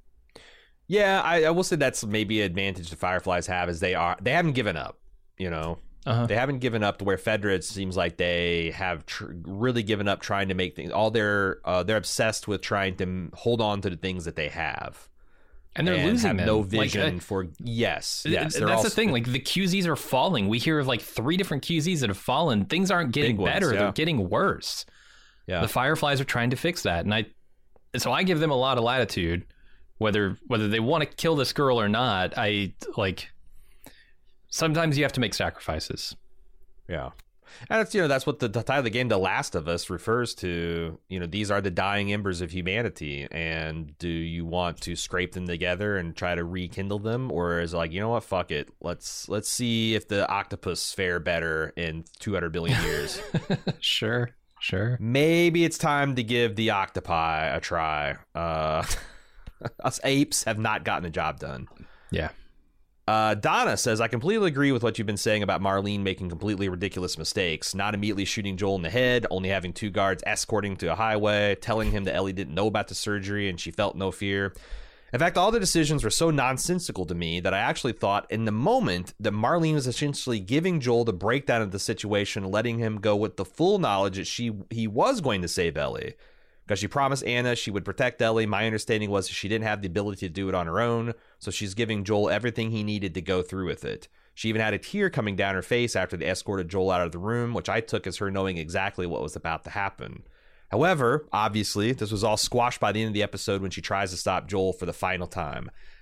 Yeah, I, I will say that's maybe an advantage the Fireflies have is they are they haven't given up, you know. Uh-huh. They haven't given up to where Fedra, it seems like they have tr- really given up trying to make things. All they're uh, they're obsessed with trying to hold on to the things that they have. And they're and losing have them. no vision like, uh, for yes, yes. That's all, the thing. Like the Q Zs are falling. We hear of like three different Q Zs that have fallen. Things aren't getting ones, better. Yeah. They're getting worse. Yeah. The Fireflies are trying to fix that, and I, so I give them a lot of latitude, whether whether they want to kill this girl or not. I like. Sometimes you have to make sacrifices. Yeah. And it's, you know, that's what the, the title of the game, The Last of Us, refers to. You know, these are the dying embers of humanity. And do you want to scrape them together and try to rekindle them? Or is it like, you know what, fuck it. Let's let's see if the octopus fare better in two hundred billion years. Sure, sure. Maybe it's time to give the octopi a try. Uh, us apes have not gotten the job done. Yeah. Uh, Donna says, I completely agree with what you've been saying about Marlene making completely ridiculous mistakes, not immediately shooting Joel in the head, only having two guards escorting to a highway, telling him that Ellie didn't know about the surgery and she felt no fear. In fact, all the decisions were so nonsensical to me that I actually thought in the moment that Marlene was essentially giving Joel the breakdown of the situation, letting him go with the full knowledge that she he was going to save Ellie. Because she promised Anna she would protect Ellie. My understanding was she didn't have the ability to do it on her own, so she's giving Joel everything he needed to go through with it. She even had a tear coming down her face after they escorted Joel out of the room, which I took as her knowing exactly what was about to happen. However, obviously, this was all squashed by the end of the episode when she tries to stop Joel for the final time.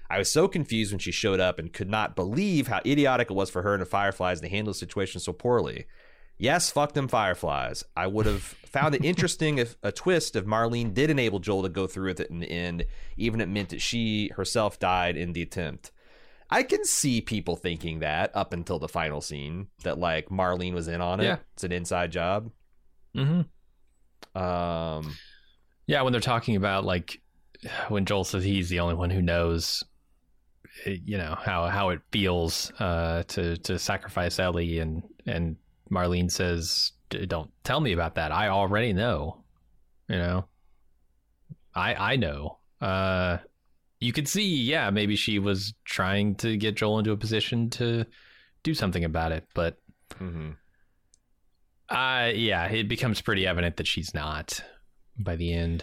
I was so confused when she showed up and could not believe how idiotic it was for her and the Fireflies to handle the situation so poorly. Yes, fuck them Fireflies. I would have found it interesting if a twist if Marlene did enable Joel to go through with it in the end, even if it meant that she herself died in the attempt. I can see people thinking that up until the final scene, that like Marlene was in on it. Yeah. It's an inside job. Mm-hmm. Um, yeah, when they're talking about like when Joel says he's the only one who knows, you know, how how it feels uh, to to sacrifice Ellie, and and Marlene says, "Don't tell me about that. I already know." You know, I I know. Uh, you could see, yeah, maybe she was trying to get Joel into a position to do something about it, but mm-hmm. uh, yeah, it becomes pretty evident that she's not by the end.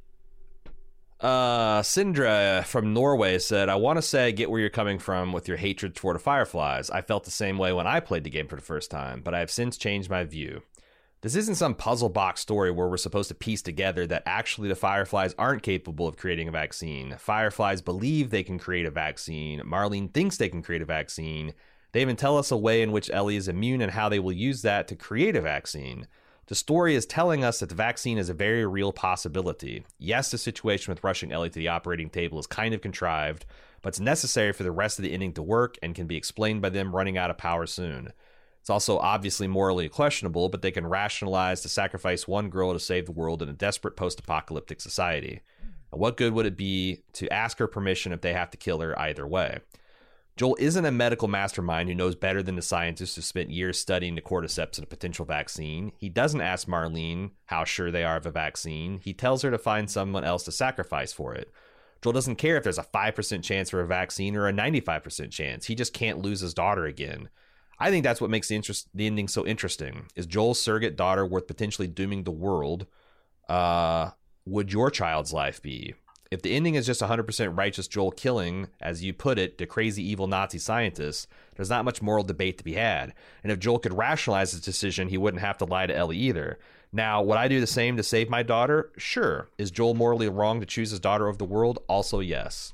Uh, Sindra from Norway said, I want to say I get where you're coming from with your hatred toward the Fireflies. I felt the same way when I played the game for the first time, but I have since changed my view. This isn't some puzzle box story where we're supposed to piece together that actually the Fireflies aren't capable of creating a vaccine. Fireflies believe they can create a vaccine. Marlene thinks they can create a vaccine. They even tell us a way in which Ellie is immune and how they will use that to create a vaccine. The story is telling us that the vaccine is a very real possibility. Yes, the situation with rushing Ellie to the operating table is kind of contrived, but it's necessary for the rest of the inning to work and can be explained by them running out of power soon. It's also obviously morally questionable, but they can rationalize to sacrifice one girl to save the world in a desperate post-apocalyptic society. And what good would it be to ask her permission if they have to kill her either way? Joel isn't a medical mastermind who knows better than the scientists who spent years studying the cordyceps and a potential vaccine. He doesn't ask Marlene how sure they are of a vaccine. He tells her to find someone else to sacrifice for it. Joel doesn't care if there's a five percent chance for a vaccine or a ninety-five percent chance. He just can't lose his daughter again. I think that's what makes the, interest, the ending so interesting. Is Joel's surrogate daughter worth potentially dooming the world? Uh, would your child's life be? If the ending is just one hundred percent righteous Joel killing, as you put it, the crazy evil Nazi scientists, there's not much moral debate to be had. And if Joel could rationalize his decision, he wouldn't have to lie to Ellie either. Now, would I do the same to save my daughter? Sure. Is Joel morally wrong to choose his daughter over the world? Also, yes.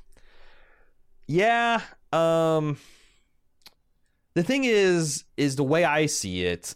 Yeah, um... The thing is, is the way I see it,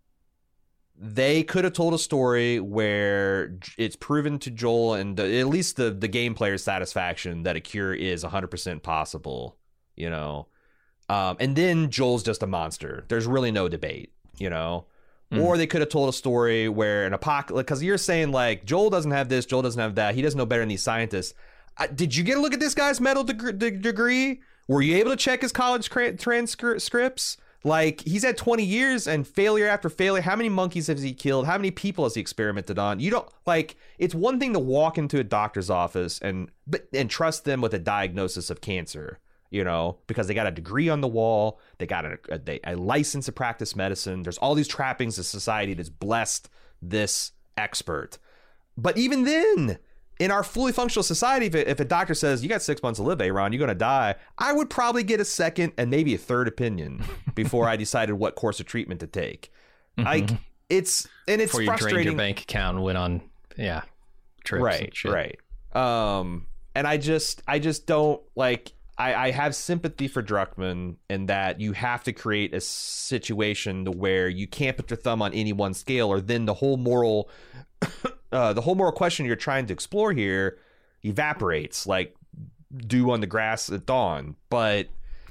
they could have told a story where it's proven to Joel and the, at least the, the game player's satisfaction that a cure is one hundred percent possible, you know. Um, and then Joel's just a monster. There's really no debate, you know. Mm. Or they could have told a story where an apocalypse, because you're saying like Joel doesn't have this, Joel doesn't have that. He doesn't know better than these scientists. Uh, did you get a look at this guy's medical deg- de- degree? Were you able to check his college transcripts? Like, he's had twenty years and failure after failure. How many monkeys has he killed? How many people has he experimented on? You don't, like, it's one thing to walk into a doctor's office and but and trust them with a diagnosis of cancer, you know, because they got a degree on the wall. They got a, a, a license to practice medicine. There's all these trappings of society that's blessed this expert. But even then, in our fully functional society, if, it, if a doctor says, you got six months to live, Aaron, you're going to die, I would probably get a second and maybe a third opinion before I decided what course of treatment to take. Mm-hmm. Like, it's, and it's before frustrating. You drained your bank account and went on, yeah, trips right, and shit. Right, Um, and I just, I just don't, like, I, I have sympathy for Druckmann in that you have to create a situation to where you can't put your thumb on any one scale, or then the whole moral... Uh, the whole moral question you're trying to explore here evaporates like dew on the grass at dawn. But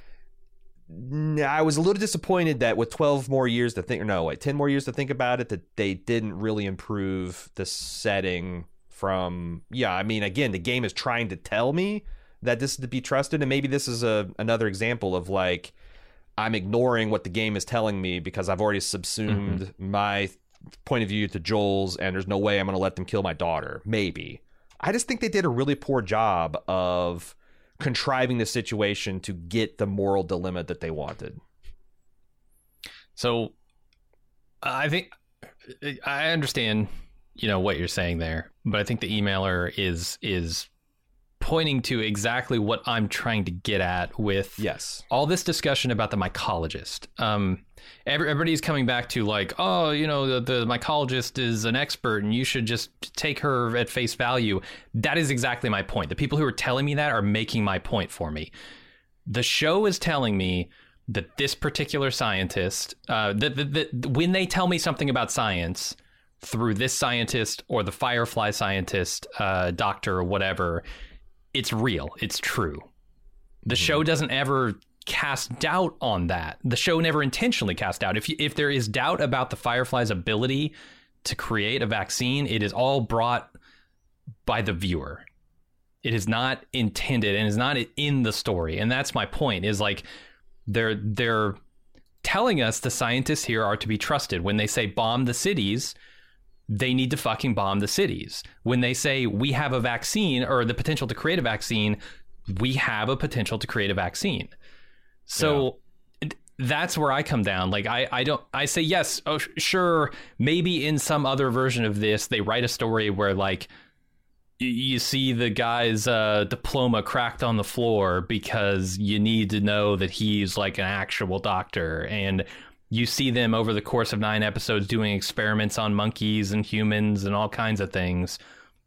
I was a little disappointed that with twelve more years to think, or no, wait, ten more years to think about it, that they didn't really improve the setting from, yeah, I mean, again, the game is trying to tell me that this is to be trusted. And maybe this is a another example of like, I'm ignoring what the game is telling me because I've already subsumed mm-hmm. my point of view to Joel's, and there's no way I'm going to let them kill my daughter. Maybe. I just think they did a really poor job of contriving the situation to get the moral dilemma that they wanted. So I think I understand, you know, what you're saying there, but I think the emailer is is pointing to exactly what I'm trying to get at with yes. all this discussion about the mycologist. Um, every, everybody's coming back to like, oh, you know, the, the mycologist is an expert and you should just take her at face value. That is exactly my point. The people who are telling me that are making my point for me. The show is telling me that this particular scientist, uh, that, that, that when they tell me something about science through this scientist or the Firefly scientist, uh, doctor or whatever, it's real. It's true. The show doesn't ever cast doubt on that. The show never intentionally cast doubt. If you, if there is doubt about the Firefly's ability to create a vaccine, it is all brought by the viewer. It is not intended and is not in the story. And that's my point, is like they're they're telling us the scientists here are to be trusted. When they say bomb the cities, they need to fucking bomb the cities. When they say we have a vaccine or the potential to create a vaccine, we have a potential to create a vaccine. So yeah. That's where I come down. Like, I, I don't, I say, yes, oh, sure. Maybe in some other version of this, they write a story where like you, you see the guy's uh, diploma cracked on the floor because you need to know that he's like an actual doctor, and you see them over the course of nine episodes doing experiments on monkeys and humans and all kinds of things.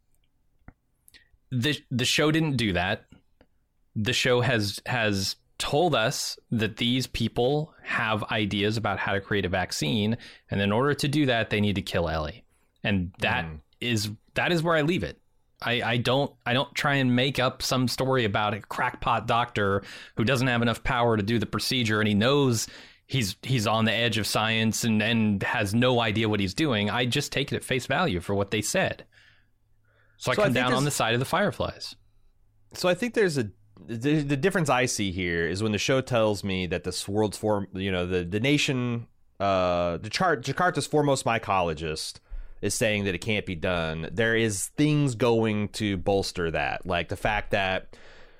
The the show didn't do that. The show has has told us that these people have ideas about how to create a vaccine, and in order to do that, they need to kill Ellie. And that mm. is that is where I leave it. I, I don't I don't try and make up some story about a crackpot doctor who doesn't have enough power to do the procedure, and he knows He's he's on the edge of science and, and has no idea what he's doing. I just take it at face value for what they said. So I so come I down on the side of the Fireflies. So I think there's a the, the difference I see here is when the show tells me that this world's form, you know, the the nation, uh, the chart, Jakarta's foremost mycologist is saying that it can't be done. There is things going to bolster that, like the fact that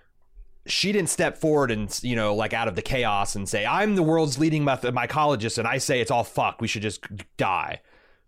she didn't step forward and, you know, like out of the chaos and say, I'm the world's leading mycologist and I say it's all fuck, we should just die.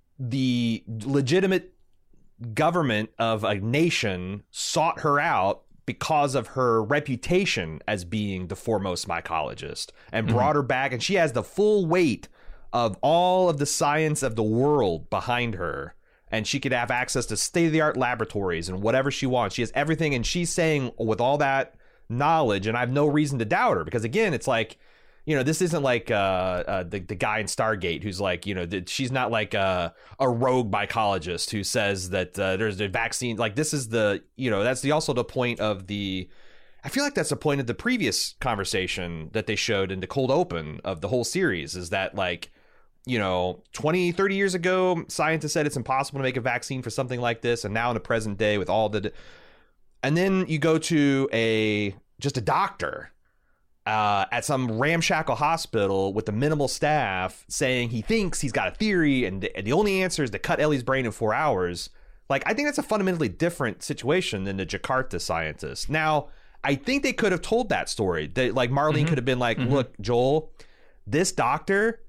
The legitimate government of a nation sought her out because of her reputation as being the foremost mycologist and mm-hmm. brought her back. And she has the full weight of all of the science of the world behind her. And she could have access to state-of-the-art laboratories and whatever she wants. She has everything. And she's saying with all that knowledge, and I have no reason to doubt her, because again, it's like, you know, this isn't like uh, uh the, the guy in Stargate who's like, you know, the, she's not like a, a rogue mycologist who says that uh, there's a vaccine. Like, this is the, you know, that's the also the point of the, I feel like that's the point of the previous conversation that they showed in the cold open of the whole series, is that like, you know, twenty, thirty years ago, scientists said it's impossible to make a vaccine for something like this, and now in the present day with all the, and then you go to a just a doctor uh, at some ramshackle hospital with a minimal staff saying he thinks he's got a theory, and the, and the only answer is to cut Ellie's brain in four hours. Like, I think that's a fundamentally different situation than the Jakarta scientist. Now, I think they could have told that story. They, like, Marlene mm-hmm. could have been like, mm-hmm. look, Joel, this doctor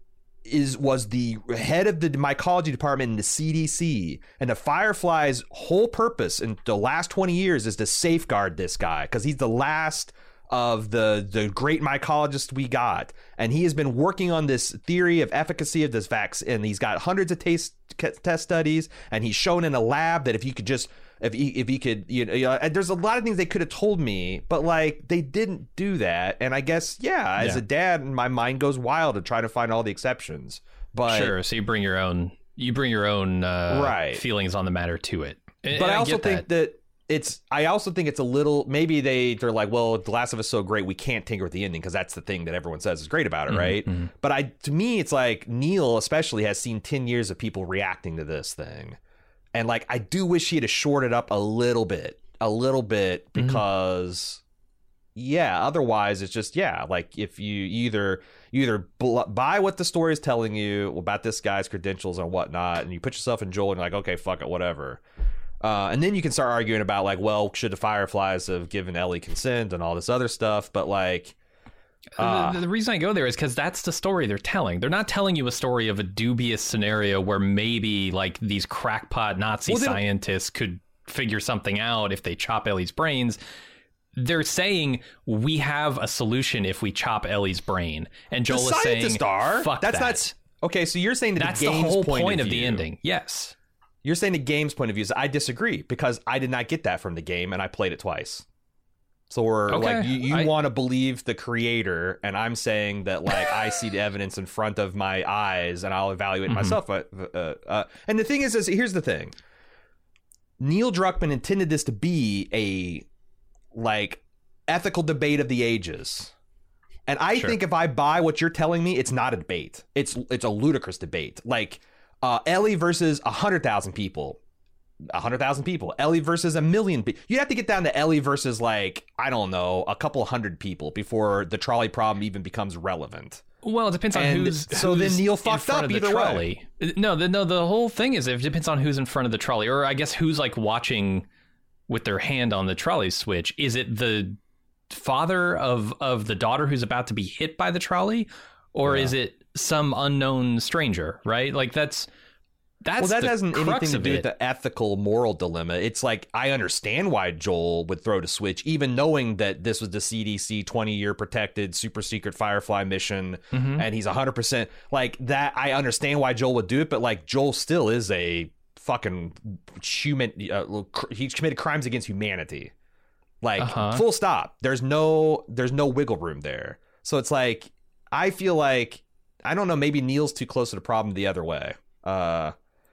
is was the head of the mycology department in the C D C, and the Firefly's whole purpose in the last twenty years is to safeguard this guy because he's the last of the the great mycologists we got, and he has been working on this theory of efficacy of this vaccine, and he's got hundreds of taste, test studies, and he's shown in a lab that if you could just if he, if he could, you know, you know, and there's a lot of things they could have told me, but like they didn't do that. And I guess, yeah, as yeah. a dad, my mind goes wild to try to find all the exceptions. But sure, so you bring your own, you bring your own uh, right. feelings on the matter to it. And, but and I also I think that. that it's, I also think it's a little, maybe they, they're like, well, The Last of Us is so great, we can't tinker with the ending because that's the thing that everyone says is great about it, mm-hmm. right? Mm-hmm. But I, to me, it's like Neil especially has seen ten years of people reacting to this thing. And like, I do wish he had shorted up a little bit, a little bit, because, mm-hmm. yeah, otherwise it's just, yeah, like if you either you either bl- buy what the story is telling you about this guy's credentials and whatnot, and you put yourself in Joel and you're like, okay, fuck it, whatever. Uh, and then you can start arguing about like, well, should the Fireflies have given Ellie consent and all this other stuff? But like, Uh, the, the reason I go there is because that's the story they're telling. They're not telling you a story of a dubious scenario where maybe like these crackpot Nazi well, scientists could figure something out if they chop Ellie's brains. They're saying we have a solution if we chop Ellie's brain, and Joel the is saying, are. "Fuck that's that." not okay. So you're saying that that's the, game's the whole point, point of, of view, the ending. Yes, you're saying the game's point of view is I disagree because I did not get that from the game, and I played it twice. So we're okay. like, you, you I... want to believe the creator, and I'm saying that like I see the evidence in front of my eyes, and I'll evaluate mm-hmm. myself. Uh, uh, uh, and the thing is, is here's the thing: Neil Druckmann intended this to be a like ethical debate of the ages, and I sure. think if I buy what you're telling me, it's not a debate. It's it's a ludicrous debate. Like uh, Ellie versus a hundred thousand people. A hundred thousand people. Ellie versus a million people. You have to get down to Ellie versus like, I don't know, a couple hundred people before the trolley problem even becomes relevant. Well, it depends on and who's so who's then Neil fucked up either trolley. way. No, the, no, the whole thing is it depends on who's in front of the trolley, or I guess who's like watching with their hand on the trolley switch. Is it the father of of the daughter who's about to be hit by the trolley, or yeah. is it some unknown stranger? Right? Like that's. That's well, that the hasn't crux anything to of do it. with the ethical, moral dilemma. It's like, I understand why Joel would throw the switch, even knowing that this was the C D C twenty-year protected super secret Firefly mission, mm-hmm. and he's one hundred percent like that. I understand why Joel would do it, but like Joel still is a fucking human. Uh, he's committed crimes against humanity. Like, uh-huh. full stop. There's no, there's no wiggle room there. So it's like, I feel like, I don't know, maybe Neil's too close to the problem the other way. Uh,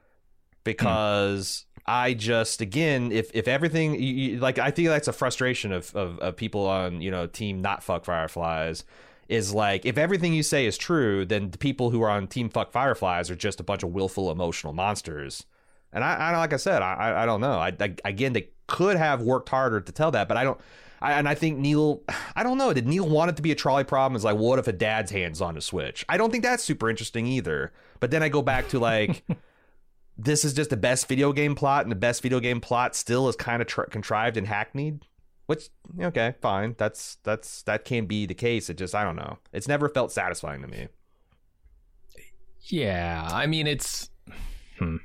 Because hmm. I just, again, if if everything, you, you, like, I think that's a frustration of, of, of people on, you know, team not fuck Fireflies, is like, if everything you say is true, then the people who are on team fuck Fireflies are just a bunch of willful, emotional monsters. And I, I like I said, I, I don't know. I, I again, they could have worked harder to tell that, but I don't. I, and I think Neil, I don't know. Did Neil want it to be a trolley problem? It's like, well, what if a dad's hand's on the switch? I don't think that's super interesting either. But then I go back to like. This is just the best video game plot, and the best video game plot still is kind of tr- contrived and hackneyed, which, okay, fine. That's, that's, that can be the case. It just, I don't know. It's never felt satisfying to me. Yeah. I mean, it's, hmm.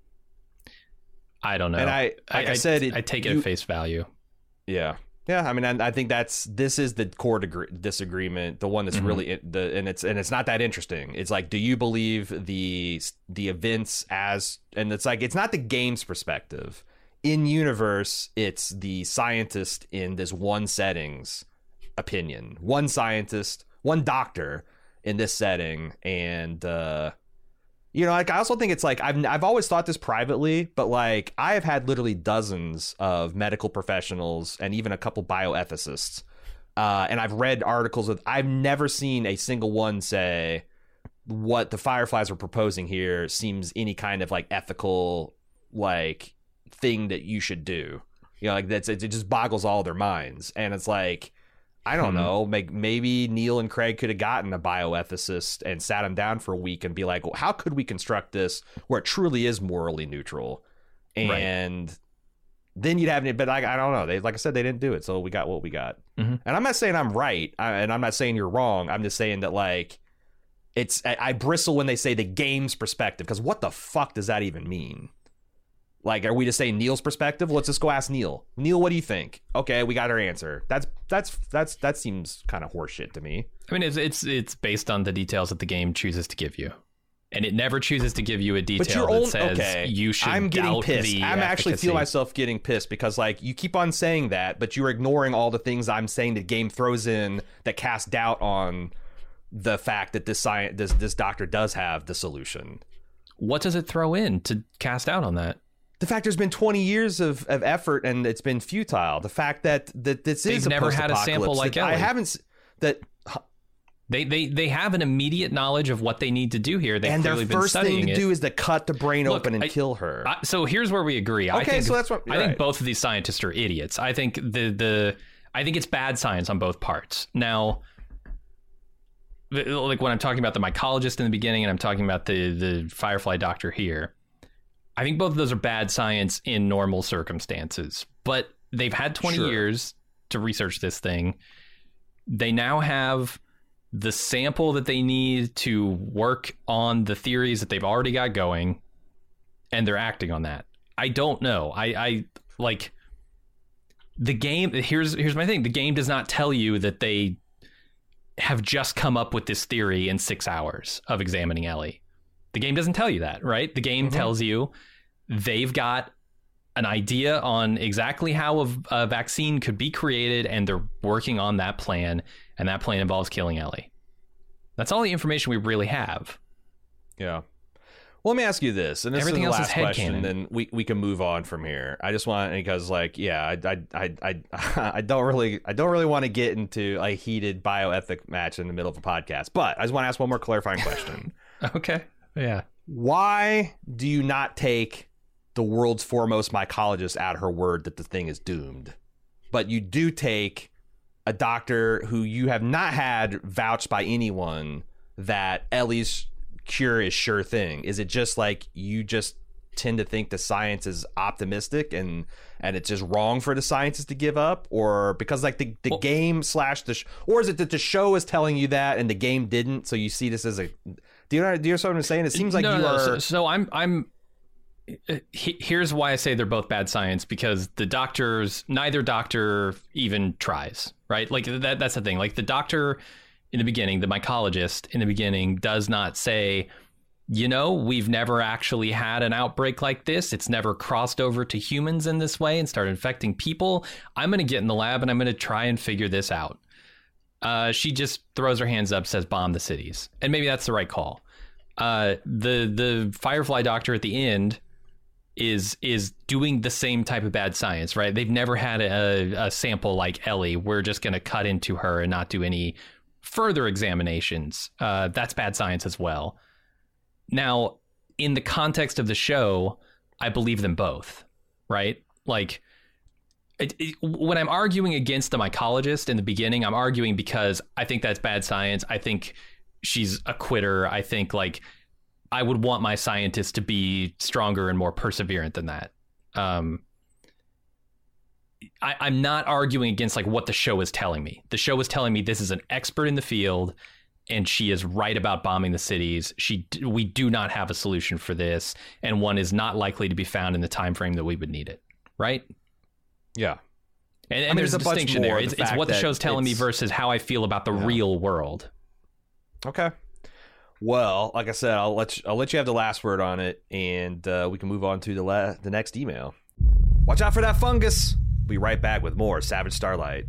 I don't know. And I, like I, I said, it, I take it you, at face value. Yeah. Yeah, I mean, I, I think that's this is the core deg- disagreement, the one that's mm-hmm. really the and it's and it's not that interesting. It's like, do you believe the the events as, and it's like, it's not the game's perspective. In universe, it's the scientist in this one setting's opinion, one scientist, one doctor in this setting, and uh, you know, like, I also think it's like, I've I've always thought this privately, but like, I have had literally dozens of medical professionals and even a couple bioethicists, uh, and I've read articles with, I've never seen a single one say what the Fireflies are proposing here seems any kind of like ethical like thing that you should do. You know, like that's it just boggles all their minds, and it's like, I don't hmm. know, make, maybe Neil and Craig could have gotten a bioethicist and sat him down for a week and be like, well, how could we construct this where it truly is morally neutral? And right. then you'd have it, but I, I don't know. They, like I said, they didn't do it. So we got what we got. Mm-hmm. And I'm not saying I'm right. I, and I'm not saying you're wrong. I'm just saying that, like, it's, I, I bristle when they say the game's perspective, because what the fuck does that even mean? Like, are we just saying Neil's perspective? Let's just go ask Neil. Neil, what do you think? Okay, we got our answer. That's that's that's that seems kind of horseshit to me. I mean, it's it's it's based on the details that the game chooses to give you, and it never chooses to give you a detail that own, says okay, you should. I'm getting doubt pissed. The I'm efficacy. actually feel myself getting pissed because, like, you keep on saying that, but you're ignoring all the things I'm saying the game throws in that cast doubt on the fact that this science, this this doctor does have the solution. What does it throw in to cast doubt on that? The fact there's been twenty years of, of effort and it's been futile. The fact that, that this They've is a never had a sample like Ellie. I haven't that they they they have an immediate knowledge of what they need to do here. They've and their been first thing to it. do is to cut the brain Look, open and I, kill her. I, so here's where we agree. Okay, I think, so that's what I think right. both of these scientists are idiots. I think the the I think it's bad science on both parts. Now, like when I'm talking about the mycologist in the beginning, and I'm talking about the the Firefly doctor here. I think both of those are bad science in normal circumstances, but they've had twenty sure. years to research this thing. They now have the sample that they need to work on the theories that they've already got going, and they're acting on that. I don't know. I, I like the game. Here's here's my thing. The game does not tell you that they have just come up with this theory in six hours of examining Ellie. The game doesn't tell you that, right? The game mm-hmm. tells you they've got an idea on exactly how a, a vaccine could be created, and they're working on that plan, and that plan involves killing Ellie. That's all the information we really have. Yeah. Well, let me ask you this, and this Everything is the else last is question, headcanon. then we, we can move on from here. I just want, because like, yeah, I I I I, I don't really I don't really want to get into a heated bioethic match in the middle of a podcast, but I just want to ask one more clarifying question. Okay. Yeah. Why do you not take the world's foremost mycologist at her word that the thing is doomed, but you do take a doctor who you have not had vouched by anyone that Ellie's cure is sure thing? Is it just like you just tend to think the science is optimistic and and it's just wrong for the scientists to give up, or because like the, the well, game slash the sh- or is it that the show is telling you that and the game didn't, so you see this as a do you know do you know what I'm saying? It seems like no, you no, are so, so I'm I'm here's why I say they're both bad science, because the doctors neither doctor even tries, right? Like that that's the thing. Like the doctor in the beginning, the mycologist in the beginning does not say, you know, we've never actually had an outbreak like this. It's never crossed over to humans in this way and started infecting people. I'm going to get in the lab and I'm going to try and figure this out. Uh, she just throws her hands up, says bomb the cities. And maybe that's the right call. Uh, the the Firefly doctor at the end is is doing the same type of bad science, right? They've never had a, a sample like Ellie. We're just going to cut into her and not do any further examinations. Uh, that's bad science as well. Now, in the context of the show, I believe them both, right? Like, it, it, when I'm arguing against the mycologist in the beginning, I'm arguing because I think that's bad science. I think she's a quitter. I think, like, I would want my scientists to be stronger and more perseverant than that. Um, I, I'm not arguing against like what the show is telling me. The show is telling me this is an expert in the field, and she is right about bombing the cities. She, we do not have a solution for this, and one is not likely to be found in the time frame that we would need it. Right? Yeah. And, and I mean, there's a distinction there. It's, the it's what the show's telling me versus how I feel about the yeah. real world. Okay. Well, like I said, I'll let you, I'll let you have the last word on it, and uh, we can move on to the la- the next email. Watch out for that fungus. We'll be right back with more Savage Starlight.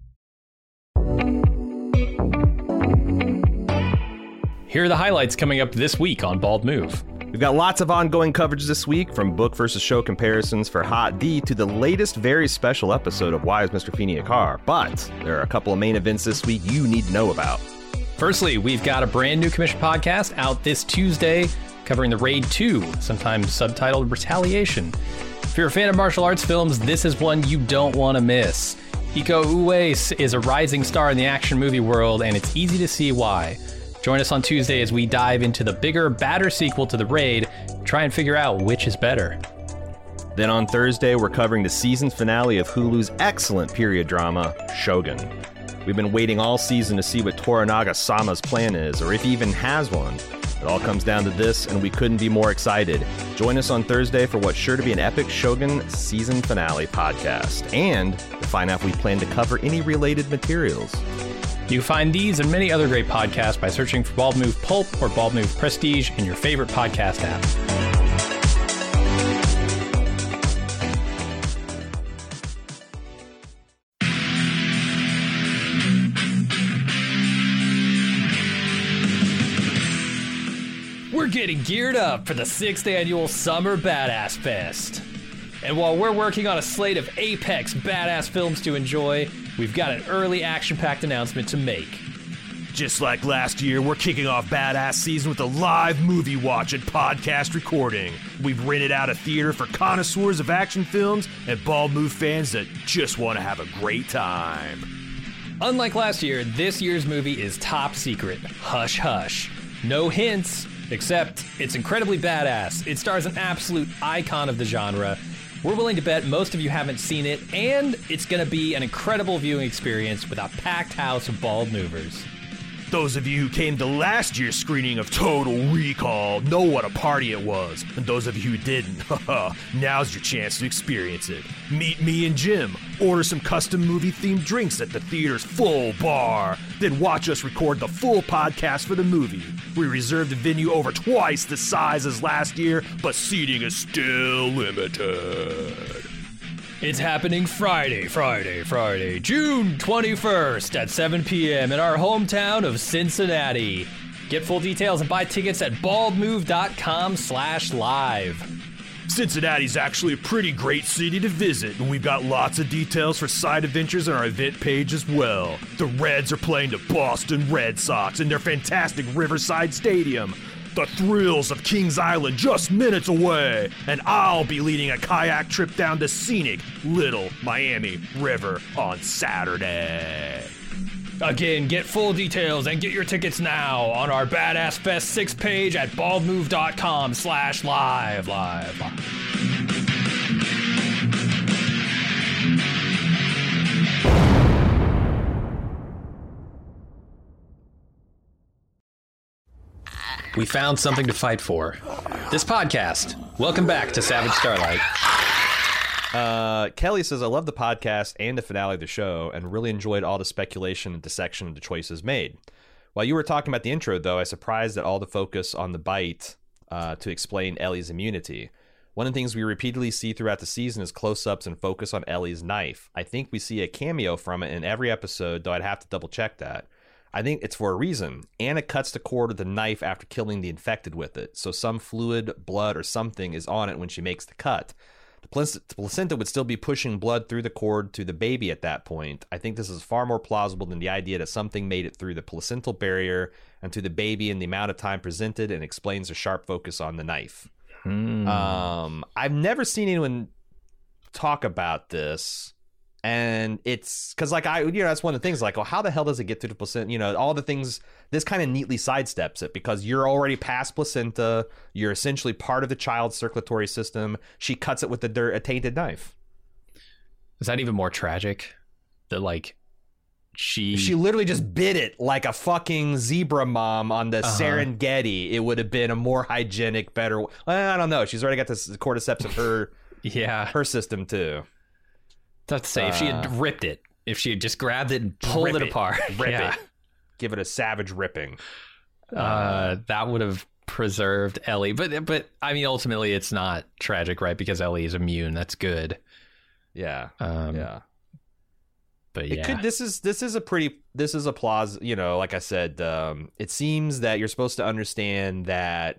Here are the highlights coming up this week on Bald Move. We've got lots of ongoing coverage this week, from book versus show comparisons for Hot D to the latest very special episode of Why is Mister Feeney a Car? But there are a couple of main events this week you need to know about. Firstly, we've got a brand new commission podcast out this Tuesday covering the Raid two, sometimes subtitled Retaliation. If you're a fan of martial arts films, this is one you don't want to miss. Iko Uwais is a rising star in the action movie world, and it's easy to see why. Join us on Tuesday as we dive into the bigger, badder sequel to The Raid, try and figure out which is better. Then on Thursday, we're covering the season finale of Hulu's excellent period drama, Shogun. We've been waiting all season to see what Toranaga-sama's plan is, or if he even has one. It all comes down to this, and we couldn't be more excited. Join us on Thursday for what's sure to be an epic Shogun season finale podcast, and to find out if we plan to cover any related materials. You can find these and many other great podcasts by searching for Bald Move Pulp or Bald Move Prestige in your favorite podcast app. We're getting geared up for the sixth annual Summer Badass Fest. And while we're working on a slate of apex badass films to enjoy, we've got an early action-packed announcement to make. Just like last year, we're kicking off Badass Season with a live movie watch and podcast recording. We've rented out a theater for connoisseurs of action films and Bald Move fans that just want to have a great time. Unlike last year, this year's movie is top secret. Hush hush. No hints, except it's incredibly badass. It stars an absolute icon of the genre. We're willing to bet most of you haven't seen it, and it's going to be an incredible viewing experience with a packed house of bald movers. Those of you who came to last year's screening of Total Recall know what a party it was. And those of you who didn't, haha, now's your chance to experience it. Meet me and Jim, order some custom movie-themed drinks at the theater's full bar, then watch us record the full podcast for the movie. We reserved a venue over twice the size as last year, but seating is still limited. It's happening Friday, Friday, Friday, June twenty-first at seven p.m. in our hometown of Cincinnati. Get full details and buy tickets at baldmove.com slash live. Cincinnati's actually a pretty great city to visit, and we've got lots of details for side adventures on our event page as well. The Reds are playing the Boston Red Sox in their fantastic Riverside Stadium. The thrills of Kings Island just minutes away, and I'll be leading a kayak trip down the scenic Little Miami River on Saturday. Again, get full details and get your tickets now on our Badass Fest six page at baldmove.com slash live, live, live. We found something to fight for. This podcast. Welcome back to Savage Starlight. Uh, Kelly says, I love the podcast and the finale of the show and really enjoyed all the speculation and dissection of the choices made. While you were talking about the intro, though, I was surprised at all the focus on the bite uh, to explain Ellie's immunity. One of the things we repeatedly see throughout the season is close-ups and focus on Ellie's knife. I think we see a cameo from it in every episode, though I'd have to double-check that. I think it's for a reason. Anna cuts the cord with the knife after killing the infected with it, so some fluid, blood, or something is on it when she makes the cut. The placenta would still be pushing blood through the cord to the baby at that point. I think this is far more plausible than the idea that something made it through the placental barrier and to the baby in the amount of time presented, and explains the sharp focus on the knife. Hmm. Um, I've never seen anyone talk about this. And it's because, like, I, you know, that's one of the things, like, well, how the hell does it get through the placenta? You know, all the things, this kind of neatly sidesteps it because you're already past placenta. You're essentially part of the child's circulatory system. She cuts it with a, dirt, a tainted knife. Is that even more tragic? That, like, she... She literally just bit it like a fucking zebra mom on the uh-huh. Serengeti. It would have been a more hygienic, better... Well, I don't know. She's already got this cordyceps in her, yeah. her system, too. That's safe. If she had ripped it, if she had just grabbed it and pulled it, it apart, rip yeah. it, give it a savage ripping, uh, uh, that would have preserved Ellie. But but I mean, ultimately, it's not tragic, right? Because Ellie is immune. That's good. Yeah, um, yeah. But yeah, it could, this is this is a pretty this is a plaus. You know, like I said, um, it seems that you're supposed to understand that.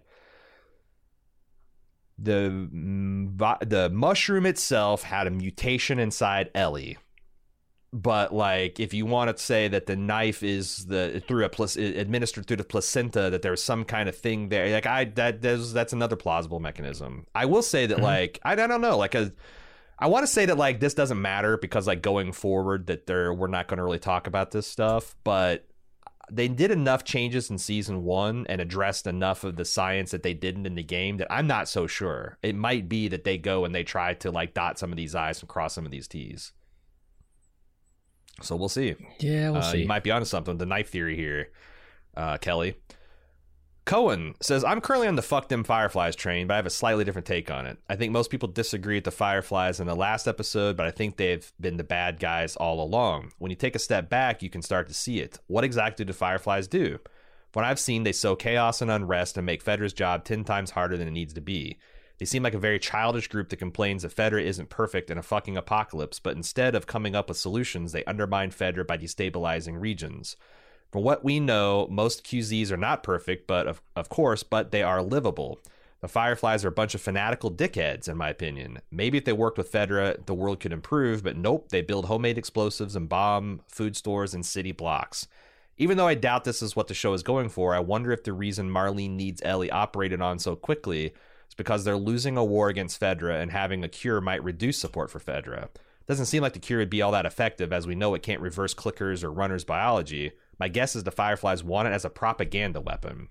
The the mushroom itself had a mutation inside Ellie, but like if you want to say that the knife is the through a plus administered through the placenta, that there's some kind of thing there, like I that that's, that's another plausible mechanism. I will say that mm-hmm. like I, I don't know, like a, I want to say that like this doesn't matter because like going forward that there we're not going to really talk about this stuff, but. They did enough changes in season one and addressed enough of the science that they didn't in the game that I'm not so sure. It might be that they go and they try to like dot some of these I's and cross some of these T's. So we'll see. Yeah, we'll uh, see. You might be onto something. The knife theory here, uh, Kelly. Cohen says, I'm currently on the fuck them Fireflies train, but I have a slightly different take on it. I think most people disagree with the Fireflies in the last episode, but I think they've been the bad guys all along. When you take a step back, you can start to see it. What exactly do the Fireflies do? What I've seen, they sow chaos and unrest and make Fedra's job ten times harder than it needs to be. They seem like a very childish group that complains that Fedra isn't perfect in a fucking apocalypse, but instead of coming up with solutions, they undermine Fedra by destabilizing regions. From what we know, most Q Zs are not perfect, but of, of course, but they are livable. The Fireflies are a bunch of fanatical dickheads, in my opinion. Maybe if they worked with Fedra, the world could improve, but nope, they build homemade explosives and bomb food stores and city blocks. Even though I doubt this is what the show is going for, I wonder if the reason Marlene needs Ellie operated on so quickly is because they're losing a war against Fedra, and having a cure might reduce support for Fedra. Doesn't seem like the cure would be all that effective, as we know it can't reverse clickers or runners' biology. My guess is the Fireflies want it as a propaganda weapon.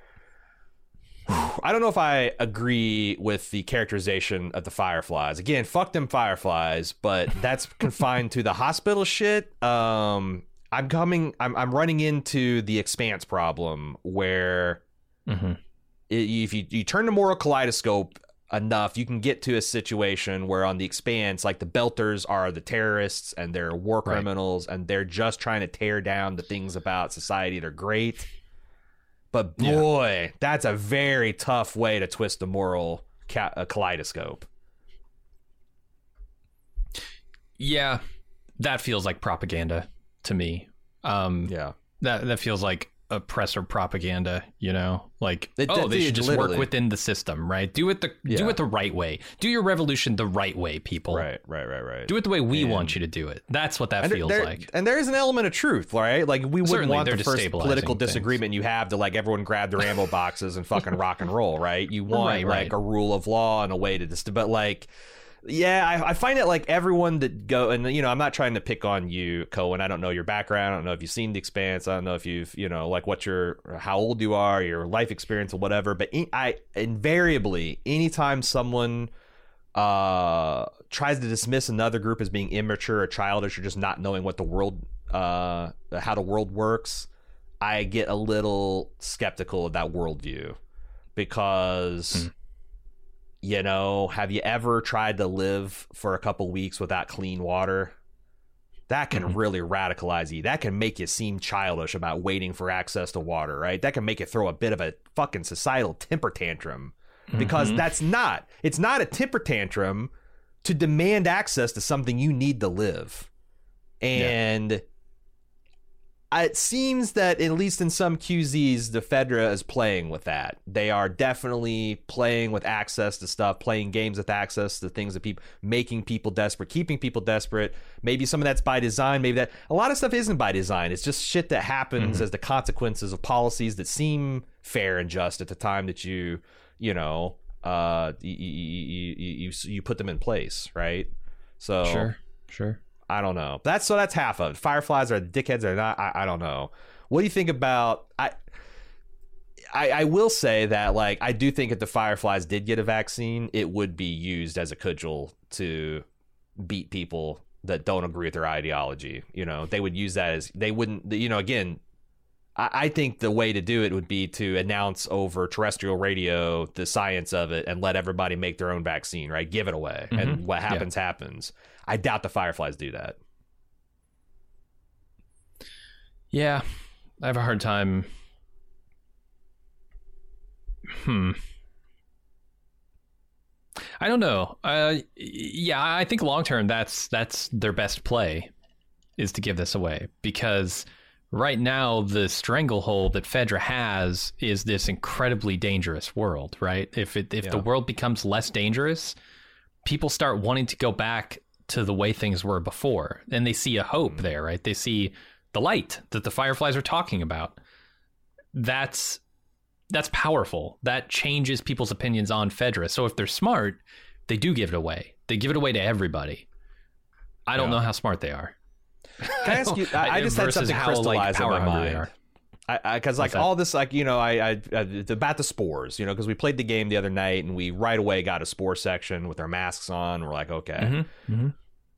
I don't know if I agree with the characterization of the Fireflies. Again, fuck them Fireflies, but that's confined to the hospital shit. Um, I'm coming. I'm I'm running into the Expanse problem where mm-hmm. it, if you you turn the moral kaleidoscope enough, you can get to a situation where on the Expanse, like the Belters are the terrorists and they're war criminals, right. and they're just trying to tear down the things about society that are great. But boy, yeah. that's a very tough way to twist the moral ca- uh, kaleidoscope. Yeah, that feels like propaganda to me. Um, yeah, that that feels like oppressor propaganda. You know, like it, oh, they should just literally. work within the system, right? Do it the yeah. do it the right way. Do your revolution the right way, people. Right, right, right, right. Do it the way we and, want you to do it. That's what that and feels there, like. And there is an element of truth, right? Like we wouldn't Certainly, want the first political things. disagreement you have to like everyone grab their ammo boxes and fucking rock and roll, right? You want right, like right. a rule of law and a way to just, but like. Yeah, I, I find it like everyone that go, and you know, I'm not trying to pick on you, Cohen. I don't know your background. I don't know if you've seen The Expanse. I don't know if you've, you know, like what your, how old you are, your life experience or whatever. But I invariably, anytime someone uh, tries to dismiss another group as being immature or childish or just not knowing what the world, uh, how the world works, I get a little skeptical of that worldview because. Mm. You know, have you ever tried to live for a couple weeks without clean water? That can mm-hmm. really radicalize you. That can make you seem childish about waiting for access to water, right? That can make you throw a bit of a fucking societal temper tantrum because mm-hmm. that's not, it's not a temper tantrum to demand access to something you need to live. And yeah. It seems that at least in some Q Zs, the Fedra is playing with that. They are definitely playing with access to stuff, playing games with access to things that people, making people desperate, keeping people desperate. Maybe some of that's by design. Maybe that a lot of stuff isn't by design. It's just shit that happens mm-hmm. as the consequences of policies that seem fair and just at the time that you, you know, uh, you you you, you, you put them in place, right? So sure, sure. I don't know. That's so. That's half of it. Fireflies are dickheads or not. I, I don't know. What do you think about? I, I I will say that like I do think if the Fireflies did get a vaccine, it would be used as a cudgel to beat people that don't agree with their ideology. You know, they would use that as they wouldn't. You know, again, I, I think the way to do it would be to announce over terrestrial radio the science of it and let everybody make their own vaccine. Right, give it away, mm-hmm. and what happens yeah. happens. I doubt the Fireflies do that. Yeah, I have a hard time. Hmm. I don't know. Uh, yeah, I think long term, that's that's their best play, is to give this away because right now the stranglehold that Fedra has is this incredibly dangerous world. Right? If it if yeah. the world becomes less dangerous, people start wanting to go back to the way things were before. And they see a hope there, right? They see the light that the Fireflies are talking about. That's that's powerful. That changes people's opinions on Fedra. So if they're smart, they do give it away. They give it away to everybody. I don't yeah. know how smart they are. Can I ask you, I, I just had something crystallized in my mind. Because like all this, like, you know, I, I, I about the spores, you know, because we played the game the other night and we right away got a spore section with our masks on. We're like, okay, mm-hmm. Mm-hmm.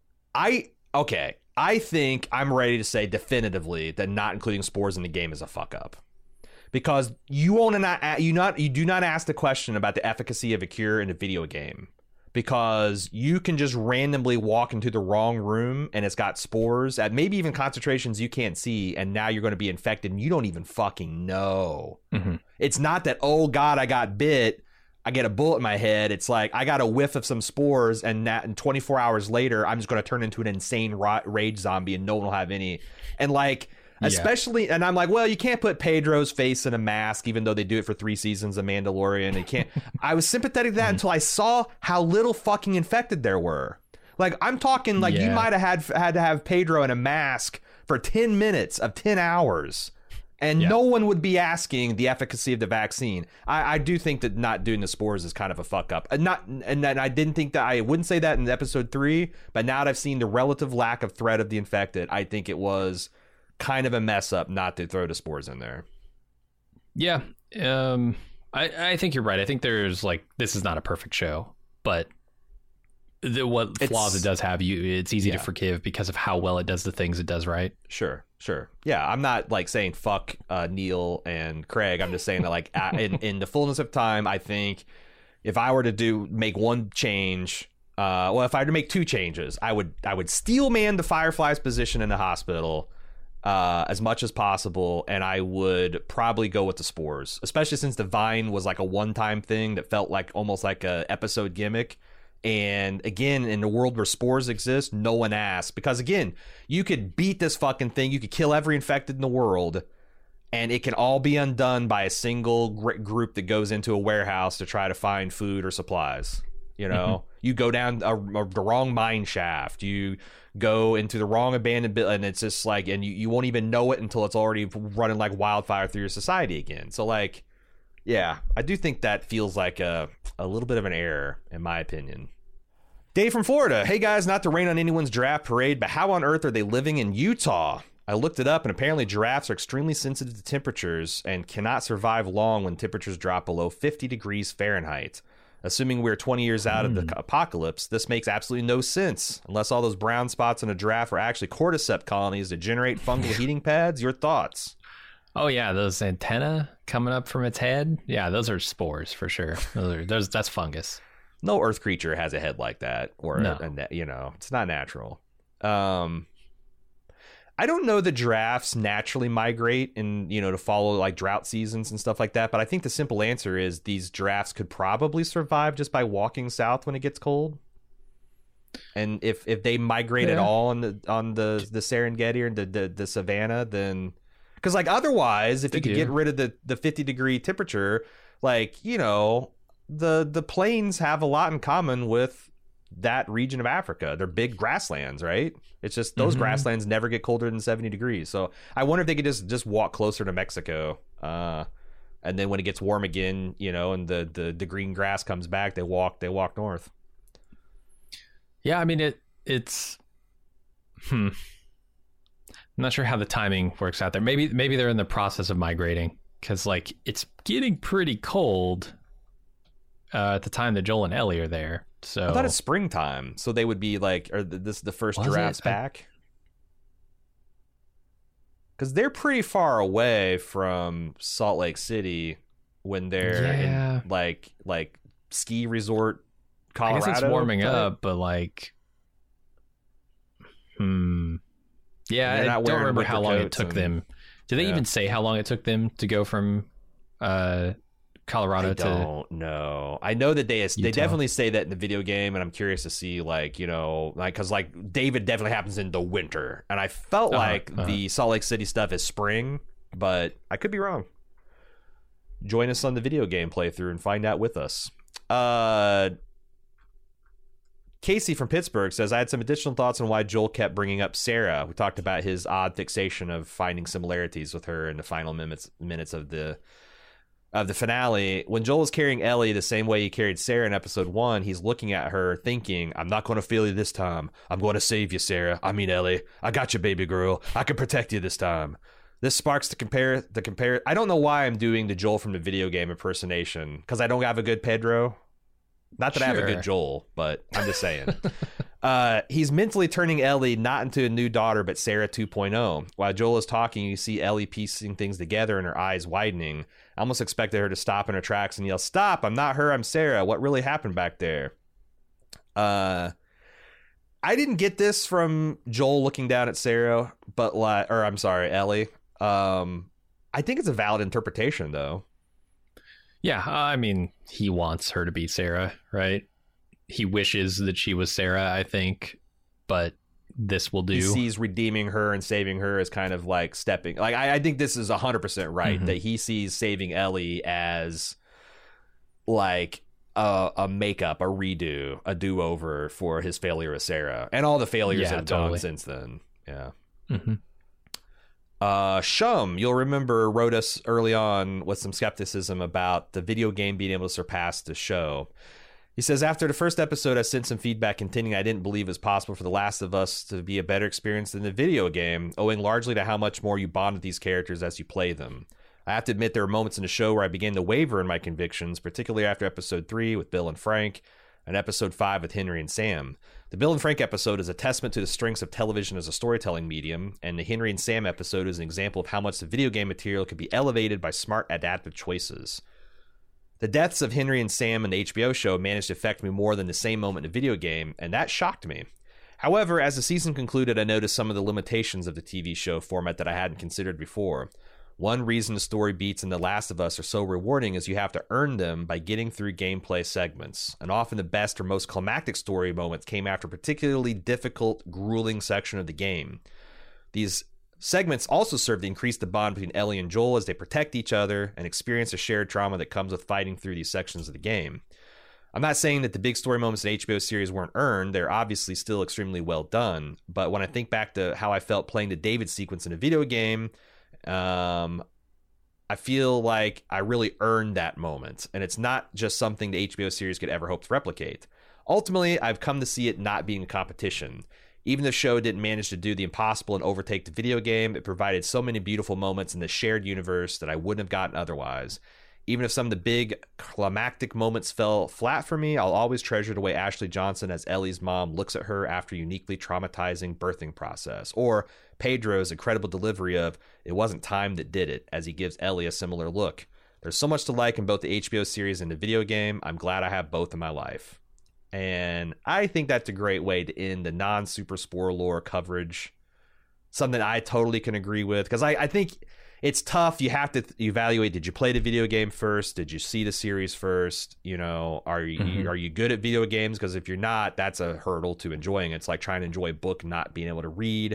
I okay, I think I'm ready to say definitively that not including spores in the game is a fuck up, because you won't not you not you do not ask the question about the efficacy of a cure in a video game. Because you can just randomly walk into the wrong room and it's got spores at maybe even concentrations you can't see, and now you're going to be infected and you don't even fucking know. Mm-hmm. It's not that, oh God, I got bit, I get a bullet in my head. It's like I got a whiff of some spores, and, that, and twenty-four hours later, I'm just going to turn into an insane ra- rage zombie and no one will have any. And like... Especially, yeah. and I'm like, well, you can't put Pedro's face in a mask, even though they do it for three seasons of Mandalorian. You can't. I was sympathetic to that until I saw how little fucking infected there were. Like, I'm talking like yeah. you might have had had to have Pedro in a mask for ten minutes of ten hours, and yeah. no one would be asking the efficacy of the vaccine. I, I do think that not doing the spores is kind of a fuck up. And not, and then I didn't think that I wouldn't say that in episode three, but now that I've seen the relative lack of threat of the infected, I think it was kind of a mess up not to throw the spores in there. Yeah, um, I, I think you're right. I think there's like, this is not a perfect show, but the, what it's, flaws it does have, you it's easy yeah. to forgive because of how well it does the things it does right. Sure. Sure. Yeah, I'm not like saying fuck uh, Neil and Craig. I'm just saying that like in, in the fullness of time, I think if I were to do make one change, uh, well, if I were to make two changes, I would I would steel man the Firefly's position in the hospital uh, as much as possible, and I would probably go with the Spores, especially since the Vine was like a one time thing that felt like almost like a episode gimmick. And again, in the world where spores exist, no one asks. Because again, you could beat this fucking thing. You could kill every infected in the world. And it can all be undone by a single gr- group that goes into a warehouse to try to find food or supplies. You know, mm-hmm. you go down a, a, the wrong mine shaft. You go into the wrong abandoned building. And it's just like, and you, you won't even know it until it's already running like wildfire through your society again. So like, yeah, I do think that feels like a, a little bit of an error, in my opinion. Dave from Florida. Hey, guys, not to rain on anyone's giraffe parade, but how on earth are they living in Utah? I looked it up, and apparently giraffes are extremely sensitive to temperatures and cannot survive long when temperatures drop below fifty degrees Fahrenheit. Assuming we're twenty years out mm. of the apocalypse, this makes absolutely no sense. Unless all those brown spots on a giraffe are actually cordyceps colonies that generate fungal heating pads. Your thoughts? Oh yeah, those antennae coming up from its head. Yeah, those are spores for sure. Those are those. That's fungus. No Earth creature has a head like that, or no. a, a, you know, it's not natural. Um, I don't know that giraffes naturally migrate and you know to follow like drought seasons and stuff like that. But I think the simple answer is these giraffes could probably survive just by walking south when it gets cold. And if if they migrate yeah. at all on the on the the Serengeti or the the, the savannah, then. Because, like, otherwise, if they you could do. get rid of the, the fifty degree temperature, like, you know, the the plains have a lot in common with that region of Africa. They're big grasslands, right? It's just those mm-hmm. grasslands never get colder than seventy degrees. So I wonder if they could just, just walk closer to Mexico. Uh, and then when it gets warm again, you know, and the, the, the green grass comes back, they walk they walk north. Yeah, I mean, it it's... Hmm. I'm not sure how the timing works out there. Maybe maybe they're in the process of migrating because like it's getting pretty cold uh, at the time that Joel and Ellie are there. So I thought it's springtime, so they would be like, "Are this is the first Was giraffes it? back?" Because they're pretty far away from Salt Lake City when they're yeah. in like like ski resort Colorado. I guess it's warming but... up, but like, hmm. Yeah, I don't remember how long it took and, them. Did they yeah. even say how long it took them to go from uh, Colorado I to? I don't know. I know that they Utah. they definitely say that in the video game, and I'm curious to see like you know like because like David definitely happens in the winter, and I felt uh-huh, like uh-huh. the Salt Lake City stuff is spring, but I could be wrong. Join us on the video game playthrough and find out with us. Uh. Casey from Pittsburgh says, I had some additional thoughts on why Joel kept bringing up Sarah. We talked about his odd fixation of finding similarities with her in the final minutes minutes of the of the finale. When Joel is carrying Ellie the same way he carried Sarah in episode one, he's looking at her thinking, I'm not going to fail you this time. I'm going to save you, Sarah. I mean, Ellie. I got you, baby girl. I can protect you this time. This sparks the compare the compare. I don't know why I'm doing the Joel from the video game impersonation because I don't have a good Pedro. Not that sure. I have a good Joel, but I'm just saying. uh, he's mentally turning Ellie not into a new daughter, but Sarah two point oh. While Joel is talking, you see Ellie piecing things together and her eyes widening. I almost expected her to stop in her tracks and yell, stop, I'm not her, I'm Sarah. What really happened back there? Uh, I didn't get this from Joel looking down at Sarah, but like, or I'm sorry, Ellie. Um, I think it's a valid interpretation, though. Yeah, I mean, he wants her to be Sarah, right? He wishes that she was Sarah, I think, but this will do. He sees redeeming her and saving her as kind of like stepping. Like, I, I think this is one hundred percent right, mm-hmm. that he sees saving Ellie as like a, a makeup, a redo, a do-over for his failure with Sarah and all the failures yeah, that have totally. gone since then. Yeah. Mm-hmm. Uh, Shum, you'll remember, wrote us early on with some skepticism about the video game being able to surpass the show. He says, after the first episode, I sent some feedback contending I didn't believe it was possible for The Last of Us to be a better experience than the video game, owing largely to how much more you bond with these characters as you play them. I have to admit there were moments in the show where I began to waver in my convictions, particularly after episode three with Bill and Frank. and episode five with Henry and Sam. The Bill and Frank episode is a testament to the strengths of television as a storytelling medium, and the Henry and Sam episode is an example of how much the video game material could be elevated by smart adaptive choices. The deaths of Henry and Sam in the H B O show managed to affect me more than the same moment in a video game, and that shocked me. However, as the season concluded, I noticed some of the limitations of the T V show format that I hadn't considered before. One reason the story beats in The Last of Us are so rewarding is you have to earn them by getting through gameplay segments, and often the best or most climactic story moments came after a particularly difficult, grueling section of the game. These segments also serve to increase the bond between Ellie and Joel as they protect each other and experience a shared trauma that comes with fighting through these sections of the game. I'm not saying that the big story moments in the H B O series weren't earned. They're obviously still extremely well done, but when I think back to how I felt playing the David sequence in a video game, um, I feel like I really earned that moment, and it's not just something the H B O series could ever hope to replicate. Ultimately, I've come to see it not being a competition. Even the show didn't manage to do the impossible and overtake the video game, it provided so many beautiful moments in the shared universe that I wouldn't have gotten otherwise. Even if some of the big climactic moments fell flat for me, I'll always treasure the way Ashley Johnson as Ellie's mom looks at her after a uniquely traumatizing birthing process, or Pedro's incredible delivery of "it wasn't time that did it" as he gives Ellie a similar look. There's so much to like in both the H B O series and the video game. I'm glad I have both in my life. And I think that's a great way to end the non-Super Spore lore coverage. Something I totally can agree with, because I, I think it's tough. You have to evaluate, did you play the video game first? Did you see the series first? You know, are you mm-hmm. are you good at video games? Because if you're not, that's a hurdle to enjoying. It's like trying to enjoy a book, not being able to read.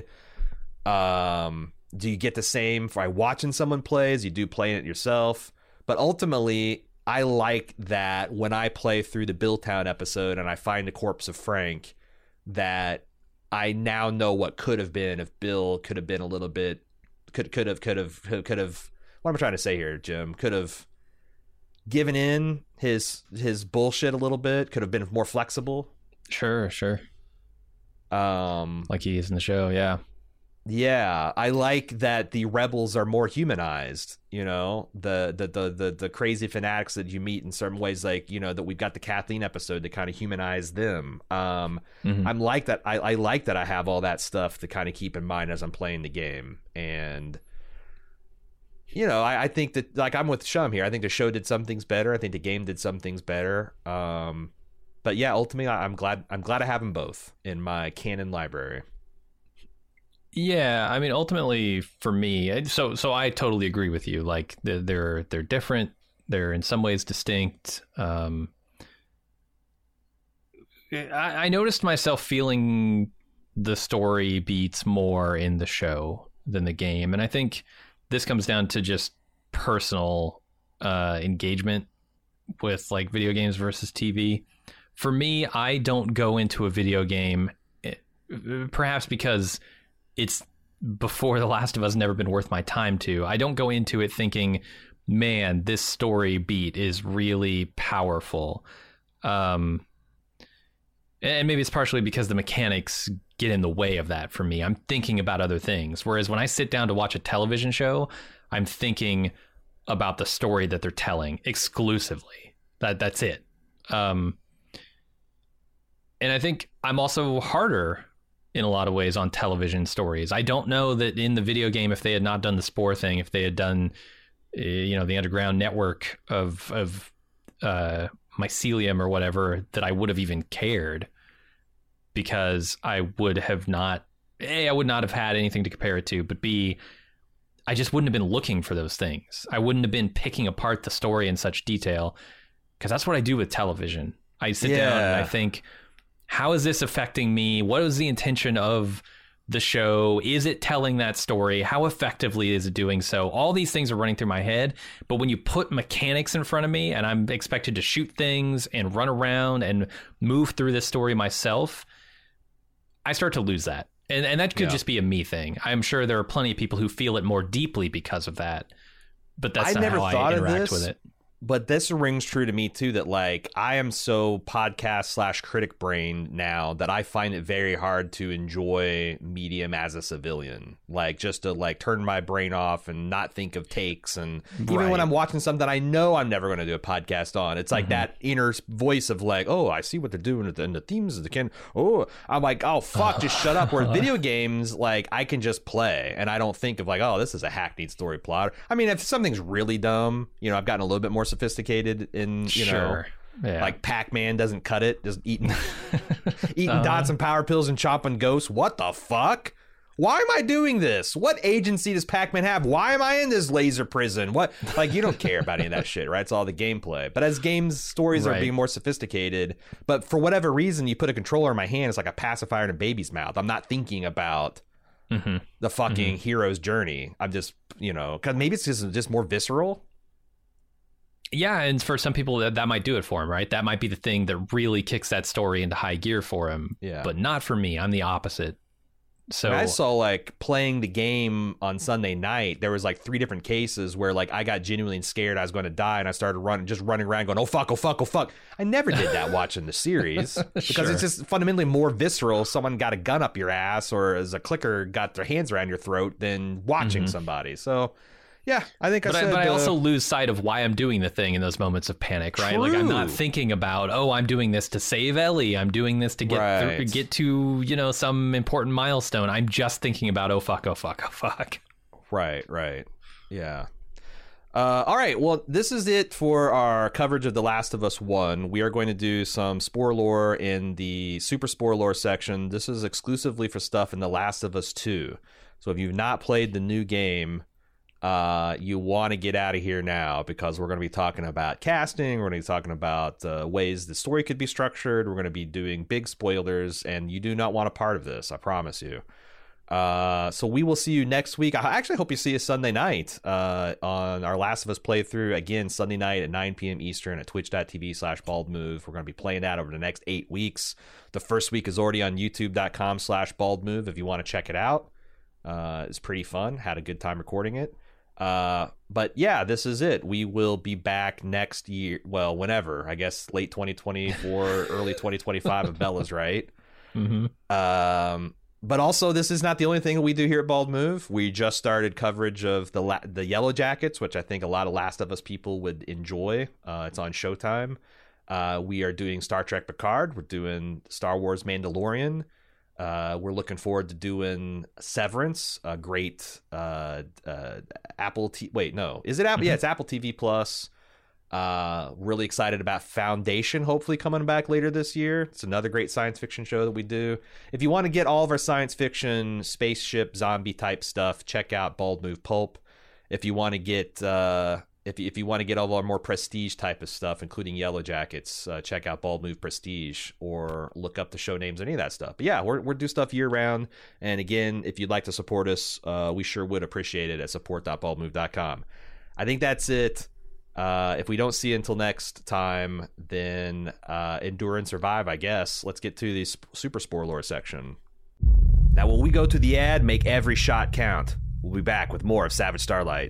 Um, do you get the same by watching someone play as you do playing it yourself? But ultimately, I like that when I play through the Billtown episode and I find the corpse of Frank, that I now know what could have been if Bill could have been a little bit, could could have could have could have. What am I trying to say here, Jim? Could have given in his his bullshit a little bit. Could have been more flexible. Sure, sure. Um, like he is in the show, yeah. Yeah, I like that the rebels are more humanized, you know, the, the the the the crazy fanatics that you meet in certain ways, like, you know, that we've got the Kathleen episode to kind of humanize them. Um, mm-hmm. I'm like that. I, I like that I have all that stuff to kind of keep in mind as I'm playing the game. And, you know, I, I think that, like, I'm with Shum here. I think the show did some things better. I think the game did some things better. Um, but yeah, ultimately, I'm glad I'm glad I have them both in my canon library. Yeah, I mean, ultimately for me, so so I totally agree with you. Like they're they're, they're different. They're in some ways distinct. Um, I, I noticed myself feeling the story beats more in the show than the game, and I think this comes down to just personal uh, engagement with like video games versus T V. For me, I don't go into a video game, perhaps because it's before The Last of Us never been worth my time to. I don't go into it thinking, man, this story beat is really powerful. Um, and maybe it's partially because the mechanics get in the way of that for me. I'm thinking about other things. Whereas when I sit down to watch a television show, I'm thinking about the story that they're telling exclusively. That that's it. Um, and I think I'm also harder in a lot of ways on television stories. I don't know that in the video game, if they had not done the Spore thing, if they had done, uh, you know, the underground network of of uh, mycelium or whatever, that I would have even cared, because I would have not, A, I would not have had anything to compare it to, but B, I just wouldn't have been looking for those things. I wouldn't have been picking apart the story in such detail, because that's what I do with television. I sit yeah. down and I think, how is this affecting me? What is the intention of the show? Is it telling that story? How effectively is it doing so? All these things are running through my head. But when you put mechanics in front of me and I'm expected to shoot things and run around and move through this story myself, I start to lose that. And and that could yeah. just be a me thing. I'm sure there are plenty of people who feel it more deeply because of that. But that's I not never how thought I interact of this. with it. But this rings true to me too, that like I am so podcast slash critic brain now that I find it very hard to enjoy medium as a civilian. Like just to like turn my brain off and not think of takes. And even Right. when I'm watching something I know I'm never going to do a podcast on, it's like Mm-hmm. that inner voice of like, oh, I see what they're doing and the themes of the can. Oh, I'm like, oh fuck, just shut up. Where video games, like I can just play and I don't think of like, oh, this is a hackneyed story plot. I mean, if something's really dumb, you know, I've gotten a little bit more sophisticated in, you Sure. know, Yeah. like Pac-Man doesn't cut it, just eating eating Uh-huh. dots and power pills and chopping ghosts. What the fuck? Why am I doing this? What agency does Pac-Man have? Why am I in this laser prison? What? Like, you don't care about any of that shit, right? It's all the gameplay. But as games stories are Right. being more sophisticated, but for whatever reason, you put a controller in my hand, it's like a pacifier in a baby's mouth. I'm not thinking about Mm-hmm. the fucking hero's journey. I'm just, you know, because maybe it's just just more visceral. Yeah, and for some people that, that might do it for him, right? That might be the thing that really kicks that story into high gear for him. Yeah. But not for me. I'm the opposite. So And I saw like playing the game on Sunday night. There was like three different cases where like I got genuinely scared I was going to die, and I started running, just running around, going, "Oh fuck, oh fuck, oh fuck." I never did that watching the series because Sure. it's just fundamentally more visceral. Someone got a gun up your ass, or as a clicker got their hands around your throat, than watching somebody. So, yeah, I think I But, I, said. but I uh, also lose sight of why I'm doing the thing in those moments of panic, right? Like I'm not True. thinking about, oh, I'm doing this to save Ellie. I'm doing this to get Right. through, get to, you know, some important milestone. I'm just thinking about, oh fuck, oh fuck, oh fuck. Right, right. Yeah. Uh, all right. Well, this is it for our coverage of The Last of Us one. We are going to do some Spore Lore in the Super Spore Lore section. This is exclusively for stuff in The Last of Us two. So if you've not played the new game, uh, you want to get out of here now, because we're going to be talking about casting. We're going to be talking about uh, ways the story could be structured. We're going to be doing big spoilers, and you do not want a part of this. I promise you. Uh, so we will see you next week. I actually hope you see us Sunday night uh, on our Last of Us playthrough. Again, Sunday night at nine p.m. Eastern at twitch.tv slash baldmove. We're going to be playing that over the next eight weeks. The first week is already on youtube.com slash baldmove if you want to check it out. Uh, it's pretty fun. Had a good time recording it. Uh, but yeah, this is it. We will be back next year. Well, whenever, I guess late twenty twenty-four, early twenty twenty-five if Bella's right. Mm-hmm. Um, but also, this is not the only thing that we do here at Bald Move. We just started coverage of the La- the Yellow Jackets, which I think a lot of Last of Us people would enjoy. Uh, it's on Showtime. Uh, we are doing Star Trek Picard. We're doing Star Wars Mandalorian. Uh, we're looking forward to doing Severance, a great uh, uh, Apple T. Wait, no, is it Apple? Mm-hmm. Yeah, it's Apple T V Plus. Uh, really excited about Foundation, hopefully coming back later this year. It's another great science fiction show that we do. If you want to get all of our science fiction, spaceship, zombie type stuff, check out Bald Move Pulp. If you want to get uh, if if you want to get all of our more prestige type of stuff, including Yellow Jackets, uh, check out Bald Move Prestige, or look up the show names, any of that stuff. But yeah, we're we're do stuff year round. And again, if you'd like to support us, uh, we sure would appreciate it at support dot bald move dot com. I think that's it. Uh, if we don't see you until next time, then uh, endure and survive, I guess. Let's get to the sp- Super Spore Lore section. Now, when we go to the ad, make every shot count. We'll be back with more of Savage Starlight.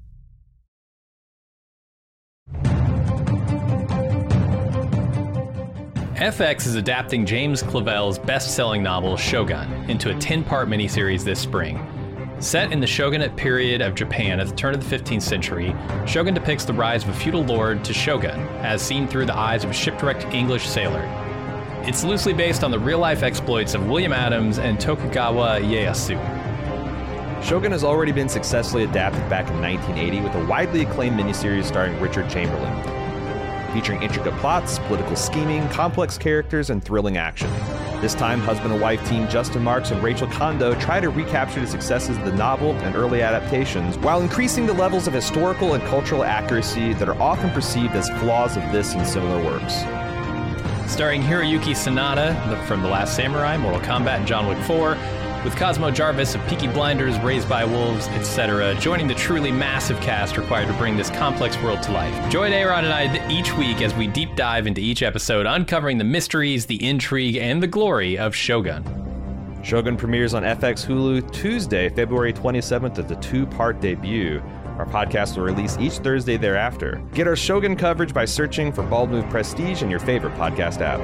F X is adapting James Clavell's best-selling novel Shogun into a ten-part miniseries this spring. Set in the shogunate period of Japan at the turn of the fifteenth century, Shogun depicts the rise of a feudal lord to shogun, as seen through the eyes of a shipwrecked English sailor. It's loosely based on the real-life exploits of William Adams and Tokugawa Ieyasu. Shogun has already been successfully adapted back in nineteen eighty with a widely acclaimed miniseries starring Richard Chamberlain, featuring intricate plots, political scheming, complex characters, and thrilling action. This time, husband and wife team Justin Marks and Rachel Kondo try to recapture the successes of the novel and early adaptations while increasing the levels of historical and cultural accuracy that are often perceived as flaws of this and similar works. Starring Hiroyuki Sanada from The Last Samurai, Mortal Kombat, and John Wick four, with Cosmo Jarvis of Peaky Blinders, Raised by Wolves, et cetera, joining the truly massive cast required to bring this complex world to life. Join A-Rod and I each week as we deep dive into each episode, uncovering the mysteries, the intrigue, and the glory of Shogun. Shogun premieres on F X Hulu Tuesday, February twenty-seventh as a two-part debut. Our podcast will release each Thursday thereafter. Get our Shogun coverage by searching for Bald Move Prestige in your favorite podcast app.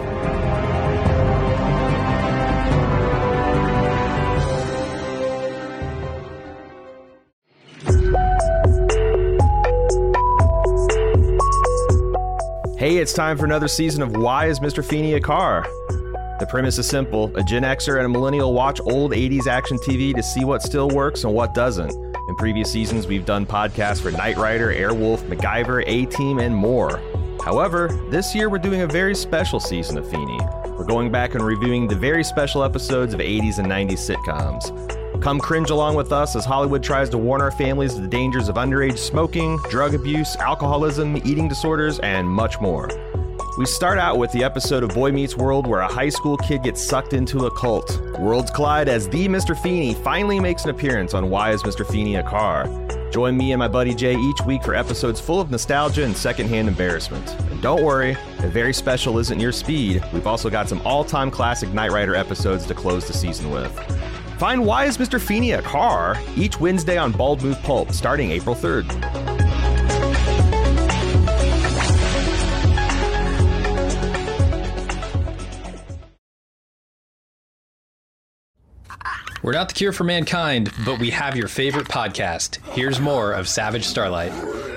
Hey, it's time for another season of Why is Mister Feeney a Car? The premise is simple. A Gen Xer and a millennial watch old eighties action T V to see what still works and what doesn't. In previous seasons, we've done podcasts for Knight Rider, Airwolf, MacGyver, A-Team, and more. However, this year we're doing a very special season of Feeney. We're going back and reviewing the very special episodes of eighties and nineties sitcoms. Come cringe along with us as Hollywood tries to warn our families of the dangers of underage smoking, drug abuse, alcoholism, eating disorders, and much more. We start out with the episode of Boy Meets World where a high school kid gets sucked into a cult. Worlds collide as the Mister Feeney finally makes an appearance on Why is Mister Feeney a Car? Join me and my buddy Jay each week for episodes full of nostalgia and secondhand embarrassment. And don't worry, if very special isn't your speed, we've also got some all-time classic Knight Rider episodes to close the season with. Find Why is Mister Feeney a Car? Each Wednesday on Bald Move Pulp, starting April third. We're not the cure for mankind, but we have your favorite podcast. Here's more of Savage Starlight.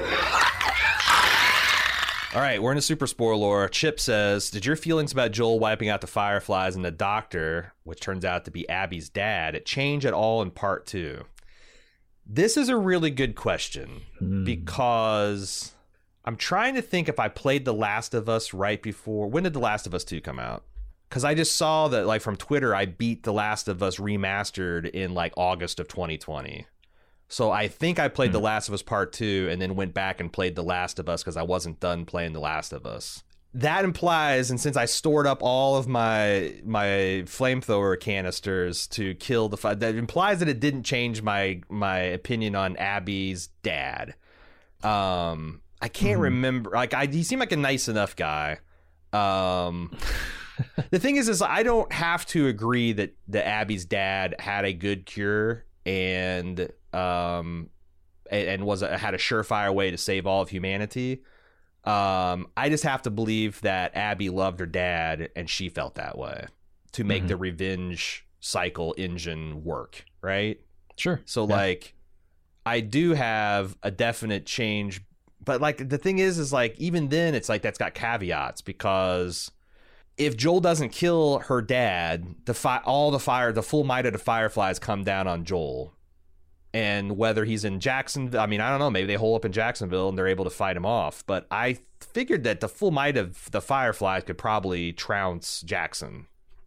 All right, we're in a super spoiler. Chip says, did your feelings about Joel wiping out the Fireflies and the doctor, which turns out to be Abby's dad, change at all in part two? This is a really good question mm. because I'm trying to think if I played The Last of Us right before. When did The Last of Us two come out? Because I just saw that, like, from Twitter, I beat The Last of Us Remastered in, like, August of twenty twenty. So I think I played mm. The Last of Us Part two and then went back and played The Last of Us because I wasn't done playing The Last of Us. That implies, and since I stored up all of my my flamethrower canisters to kill the fire, that implies that it didn't change my my opinion on Abby's dad. Um, I can't mm. remember. Like, I, he seemed like a nice enough guy. Um... The thing is, is I don't have to agree that the Abby's dad had a good cure and um and, and was a, had a surefire way to save all of humanity. Um, I just have to believe that Abby loved her dad and she felt that way to make mm-hmm. the revenge cycle engine work, right? Sure. So yeah. like, I do have a definite change, but like the thing is, is like even then it's like that's got caveats because if Joel doesn't kill her dad, the fi- all the fire, the full might of the Fireflies come down on Joel. And whether he's in Jacksonville, I mean, I don't know, maybe they hole up in Jacksonville and they're able to fight him off. But I figured that the full might of the Fireflies could probably trounce Jackson.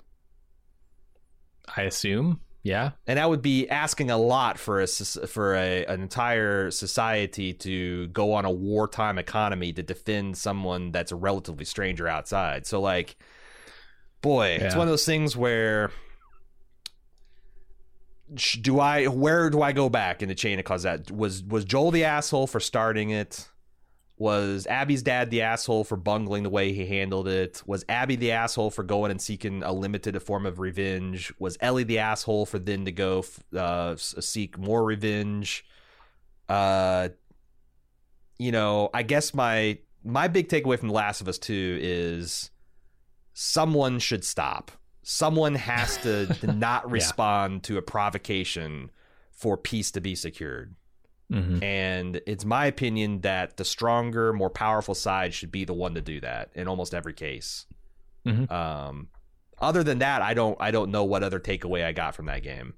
I assume, yeah. And that would be asking a lot for a for a, an entire society to go on a wartime economy to defend someone that's a relatively stranger outside. So, like, boy, yeah. It's one of those things where do I where do I go back in the chain of cause? That was was Joel the asshole for starting it? Was Abby's dad the asshole for bungling the way he handled it? Was Abby the asshole for going and seeking a limited form of revenge? Was Ellie the asshole for then to go uh, seek more revenge? Uh, you know, I guess my my big takeaway from The Last of Us two is someone should stop. Someone has to, to not respond yeah. to a provocation for peace to be secured. Mm-hmm. And it's my opinion that the stronger, more powerful side should be the one to do that in almost every case. Mm-hmm. Um, other than that, I don't I don't know what other takeaway I got from that game.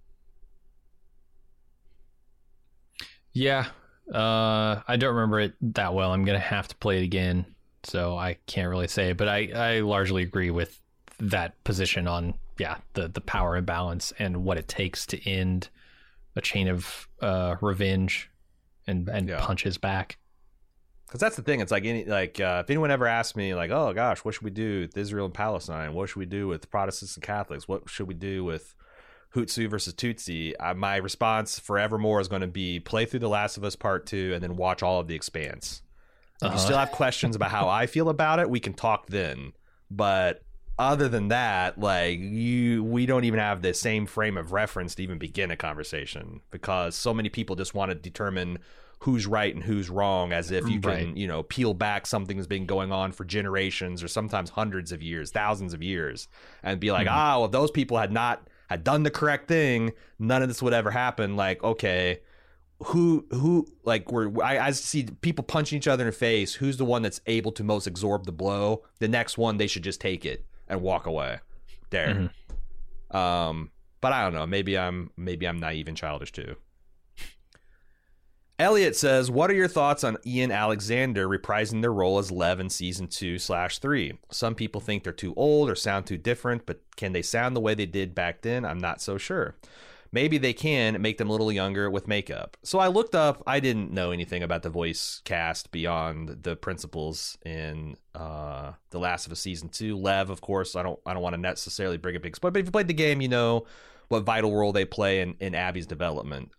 Yeah, uh, I don't remember it that well. I'm gonna have to play it again, so I can't really say. But I, I largely agree with that position on yeah the the power imbalance and what it takes to end a chain of uh, revenge. And and yeah. punches back. Because that's the thing. It's like any like uh, if anyone ever asked me like, oh gosh, what should we do with Israel and Palestine? What should we do with Protestants and Catholics? What should we do with Hutsu versus Tutsi? Uh, my response forevermore is going to be play through The Last of Us Part Two and then watch all of The Expanse. Uh-huh. If you still have questions about how I feel about it, we can talk then. But other than that, like you, we don't even have the same frame of reference to even begin a conversation because so many people just want to determine who's right and who's wrong, as if you can, Right. you know, peel back something that's been going on for generations or sometimes hundreds of years, thousands of years, and be like, Mhm. ah, well, if those people had not had done the correct thing, none of this would ever happen. Like, okay, who who like we're I, I see people punching each other in the face. Who's the one that's able to most absorb the blow? The next one, they should just take it and walk away. There. Mm-hmm. Um, but I don't know. Maybe I'm maybe I'm naive and childish too. Elliot says, "What are your thoughts on Ian Alexander reprising their role as Lev in season two slash three? Some people think they're too old or sound too different, but can they sound the way they did back then? I'm not so sure. Maybe they can make them a little younger with makeup." So I looked up. I didn't know anything about the voice cast beyond the principals in uh, The Last of Us season two. Lev, of course. I don't. I don't want to necessarily bring a big spoiler, but if you played the game, you know what vital role they play in, in Abby's development.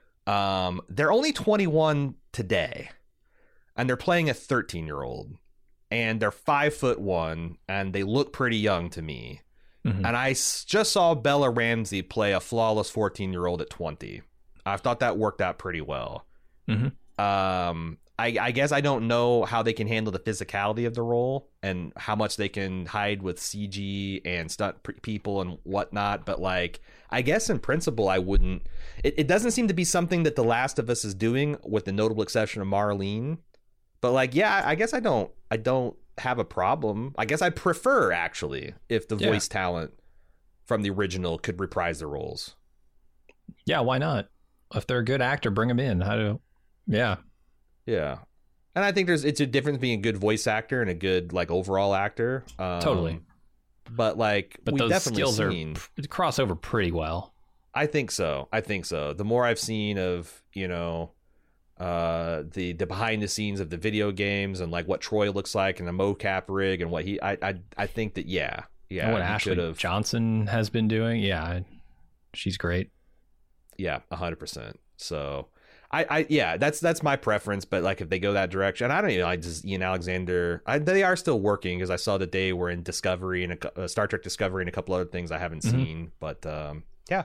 Um, they're only twenty-one today, and they're playing a thirteen-year-old, and they're five foot one, and they look pretty young to me. Mhm. And I s- just saw Bella Ramsey play a flawless fourteen-year-old at twenty. I thought that worked out pretty well. Mhm. Um, I, I guess I don't know how they can handle the physicality of the role and how much they can hide with C G and stunt p- people and whatnot. But like, I guess in principle, I wouldn't. It, it doesn't seem to be something that The Last of Us is doing, with the notable exception of Marlene. But like, yeah, I guess I don't. I don't have a problem. I guess I prefer, actually, if the Yeah. voice talent from the original could reprise the roles. Yeah, why not? If they're a good actor, bring them in. How do? Yeah. Yeah. And I think there's it's a difference being a good voice actor and a good like overall actor. Um, Totally. But like, But we've those definitely skills seen. are p- cross over pretty well. I think so. I think so. The more I've seen of, you know, uh, the the behind the scenes of the video games and like what Troy looks like and the mocap rig and what he, I I, I think that yeah, yeah, And what he Ashley could've- Johnson has been doing. Yeah, she's great. yeah, a hundred percent. So. I, I yeah, that's that's my preference, but like if they go that direction, I don't even like just Ian Alexander. I, they are still working because I saw that they were in Discovery and a, cou- uh, Star Trek Discovery and a couple other things I haven't Mhm. seen, but um, yeah,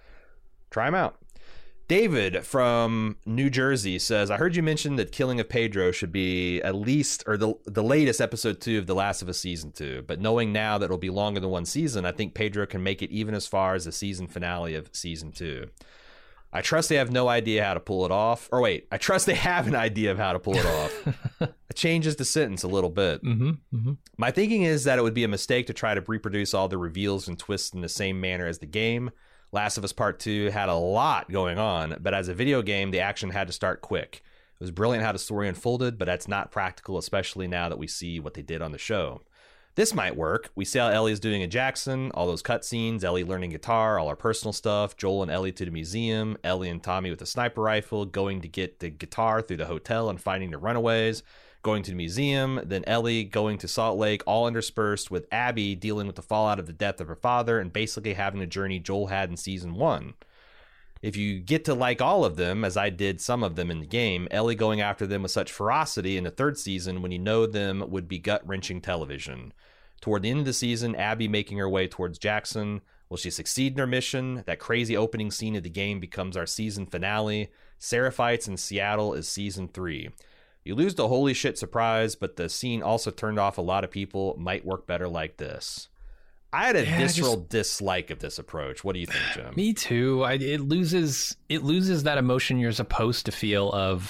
try them out. David from New Jersey says, "I heard you mention that Killing of Pedro should be at least or the the latest episode two of The Last of Us season two, but knowing now that it'll be longer than one season, I think Pedro can make it even as far as the season finale of season two. I trust they have no idea how to pull it off. Or wait, I trust they have an idea of how to pull it off." It changes the sentence a little bit. Mm-hmm, mm-hmm. My thinking is that it would be a mistake to try to reproduce all the reveals and twists in the same manner as the game. Last of Us Part two had a lot going on, but as a video game, the action had to start quick. It was brilliant how the story unfolded, but that's not practical, especially now that we see what they did on the show. This might work. We see how Ellie's doing in Jackson, all those cutscenes, Ellie learning guitar, all our personal stuff, Joel and Ellie to the museum, Ellie and Tommy with the sniper rifle, going to get the guitar through the hotel and finding the runaways, going to the museum, then Ellie going to Salt Lake, all interspersed with Abby dealing with the fallout of the death of her father and basically having a journey Joel had in season one. If you get to like all of them, as I did some of them in the game, Ellie going after them with such ferocity in the third season when you know them would be gut-wrenching television. Toward the end of the season, Abby making her way towards Jackson. Will she succeed in her mission? That crazy opening scene of the game becomes our season finale. Seraphites in Seattle is season three. You lose the holy shit surprise, but the scene also turned off a lot of people. Might work better like this. I had a Yeah, visceral just- dislike of this approach. What do you think, Jim? Me too. I, it loses it loses that emotion you're supposed to feel of,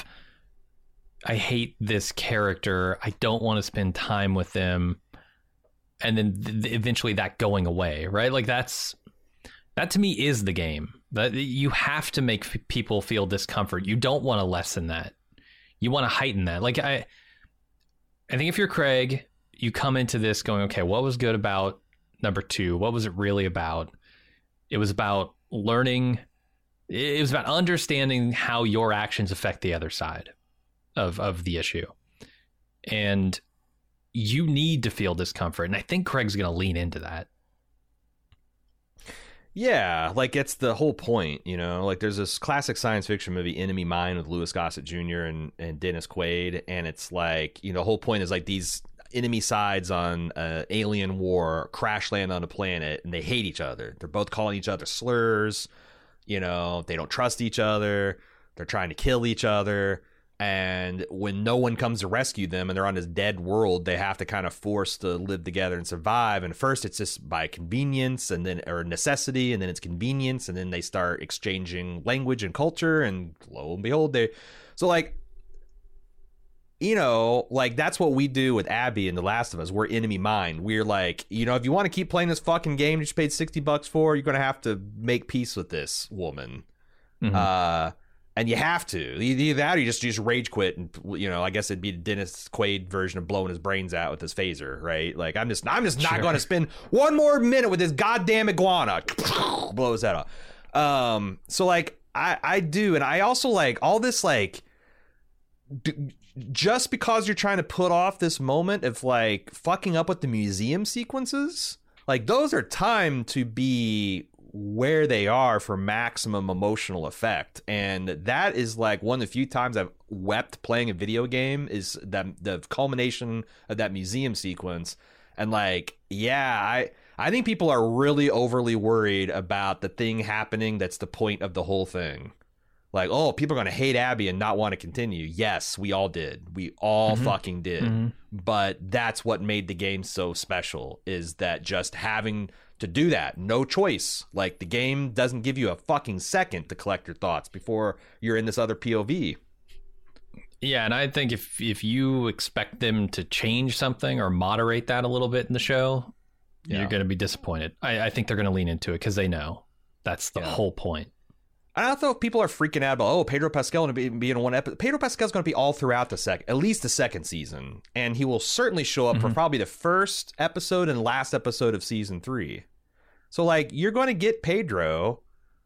I hate this character. I don't want to spend time with them. And then th- eventually that going away, right? Like that's that to me is the game. That you have to make f- people feel discomfort. You don't want to lessen that. You want to heighten that. Like I I think if you're Craig, you come into this going, okay, what was good about number two? What was it really about? It was about learning. It was about understanding how your actions affect the other side of, of the issue. And you need to feel discomfort. And I think Craig's going to lean into that. Yeah, like it's the whole point, you know, like there's this classic science fiction movie, Enemy Mine, with Louis Gossett Junior and, and Dennis Quaid. And it's like, you know, the whole point is like these enemy sides on uh, alien war crash land on a planet and they hate each other. They're both calling each other slurs. You know, they don't trust each other. They're trying to kill each other. And when no one comes to rescue them and they're on this dead world, they have to kind of force to live together and survive. And first it's just by convenience and then or necessity, and then it's convenience, and then they start exchanging language and culture, and lo and behold, they so like you know, like that's what we do with Abby and The Last of Us. We're enemy mind. We're like, you know, if you want to keep playing this fucking game that you paid sixty bucks for, you're gonna have to make peace with this woman. Mm-hmm. Uh And you have to. Either that or you just, you just rage quit. And, you know, I guess it'd be the Dennis Quaid version of blowing his brains out with his phaser, right? Like, I'm just I'm just not sure. going to spend one more minute with this goddamn iguana. Blow his head off. Um, so, like, I, I do. And I also, like, all this, like, d- just because you're trying to put off this moment of, like, fucking up with the museum sequences, like, those are timed to be where they are for maximum emotional effect, and that is like one of the few times I've wept playing a video game is that the culmination of that museum sequence. And like, yeah, I I think people are really overly worried about the thing happening that's the point of the whole thing. Like, oh, people are going to hate Abby and not want to continue. Yes, we all did. We all mm-hmm. fucking did. Mm-hmm. But that's what made the game so special, is that just having to do that, no choice. Like, the game doesn't give you a fucking second to collect your thoughts before you're in this other P O V. Yeah, and I think if if you expect them to change something or moderate that a little bit in the show, yeah. you're going to be disappointed. I, I think they're going to lean into it because they know that's the yeah. whole point. I don't know if people are freaking out about, oh, Pedro Pascal going to be, be in one episode. Pedro Pascal's going to be all throughout the sec, at least the second season. And he will certainly show up mm-hmm. for probably the first episode and last episode of season three. So, like, you're going to get Pedro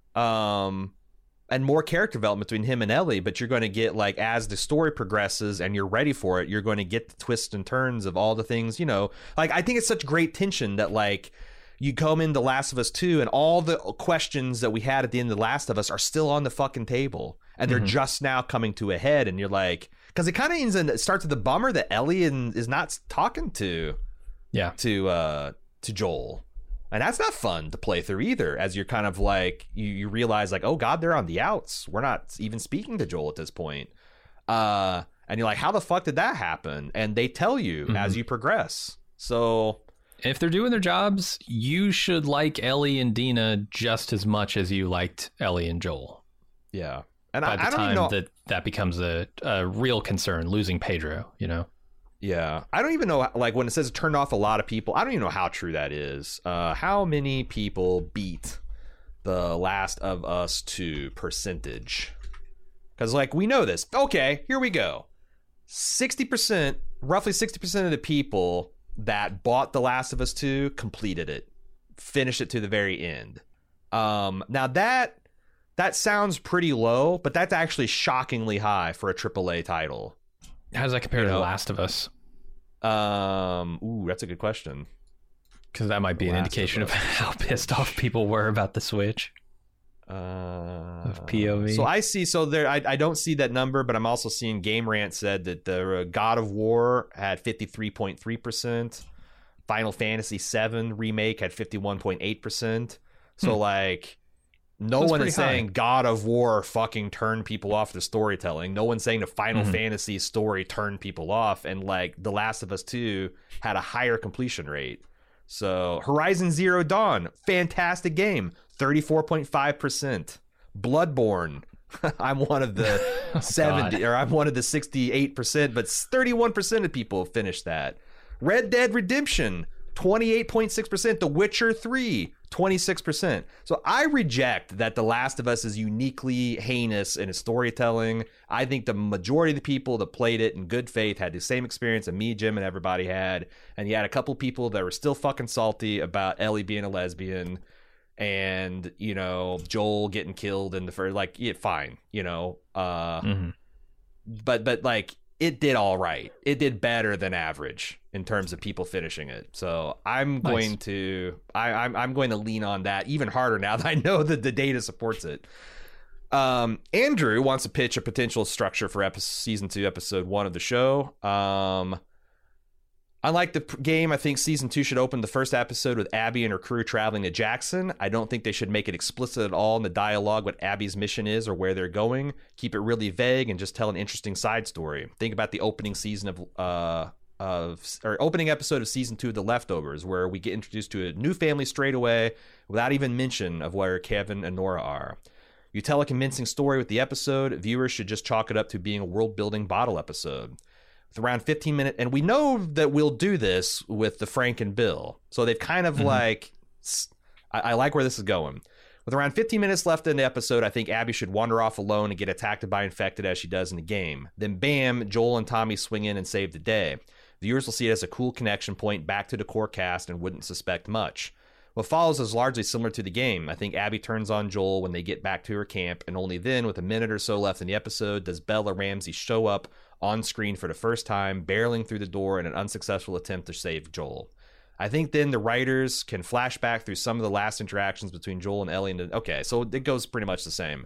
um, and more character development between him and Ellie, but you're going to get, like, as the story progresses and you're ready for it, you're going to get the twists and turns of all the things, you know. Like, I think it's such great tension that, like, you come into Last of Us two and all the questions that we had at the end of The Last of Us are still on the fucking table, and they're mm-hmm. just now coming to a head. And you're like, because it kind of ends in, it starts with the bummer that Ellie and, is not talking to, yeah, to uh, to Joel, and that's not fun to play through either. As you're kind of like, you, you realize like, oh God, they're on the outs. We're not even speaking to Joel at this point. Uh, and you're like, how the fuck did that happen? And they tell you mm-hmm. as you progress. So. If they're doing their jobs, you should like Ellie and Dina just as much as you liked Ellie and Joel. Yeah. And by I, the I don't time even know... that that becomes a, a real concern, losing Pedro, you know? Yeah. I don't even know, like, when it says it turned off a lot of people, I don't even know how true that is. Uh, how many people beat The Last of Us two percentage? Because, like, we know this. Okay, here we go. sixty percent, roughly sixty percent of the people that bought The Last of Us two completed it, finished it to the very end. Um, now that that sounds pretty low, but that's actually shockingly high for a triple A title. How does that compare you to know? The Last of Us? Um, ooh, that's a good question. Because that might be an indication of, of how pissed off people were about the Switch. Uh, of P O V. So I see. So there, I, I don't see that number, but I'm also seeing Game Rant said that the uh, God of War had fifty-three point three percent. Final Fantasy seven remake had fifty-one point eight percent. So hmm. like, no That's one is saying high. God of War fucking turned people off the storytelling. No one's saying the Final mm-hmm. Fantasy story turned people off, and like The Last of Us two had a higher completion rate. So Horizon Zero Dawn, fantastic game. thirty-four point five percent. Bloodborne, I'm one of the oh, seventy God. or I'm one of the sixty-eight percent, but thirty-one percent of people finished that. Red Dead Redemption, twenty-eight point six percent. The Witcher three, twenty-six percent. So I reject that The Last of Us is uniquely heinous in its storytelling. I think the majority of the people that played it in good faith had the same experience that me, Jim, and everybody had. And you had a couple people that were still fucking salty about Ellie being a lesbian. And, you know, Joel getting killed in the first, like, yeah, fine, you know. Uh, mm-hmm. But, but like, it did all right. It did better than average in terms of people finishing it. So I'm nice. going to, I, I'm, I'm going to lean on that even harder now that I know that the data supports it. Um, Andrew wants to pitch a potential structure for episode, season two, episode one of the show. Um, Unlike the p- game, I think season two should open the first episode with Abby and her crew traveling to Jackson. I don't think they should make it explicit at all in the dialogue what Abby's mission is or where they're going. Keep it really vague and just tell an interesting side story. Think about the opening season of uh of or opening episode of season two of The Leftovers, where we get introduced to a new family straight away without even mention of where Kevin and Nora are. You tell a convincing story with the episode. Viewers should just chalk it up to being a world-building bottle episode. With around fifteen minutes, and we know that we'll do this with the Frank and Bill. So they've kind of mm-hmm. like, I, I like where this is going. With around fifteen minutes left in the episode, I think Abby should wander off alone and get attacked by infected as she does in the game. Then bam, Joel and Tommy swing in and save the day. Viewers will see it as a cool connection point back to the core cast and wouldn't suspect much. What follows is largely similar to the game. I think Abby turns on Joel when they get back to her camp, and only then, with a minute or so left in the episode, does Bella Ramsey show up on screen for the first time, barreling through the door in an unsuccessful attempt to save Joel. I think then the writers can flash back through some of the last interactions between Joel and Ellie. And okay, so it goes pretty much the same.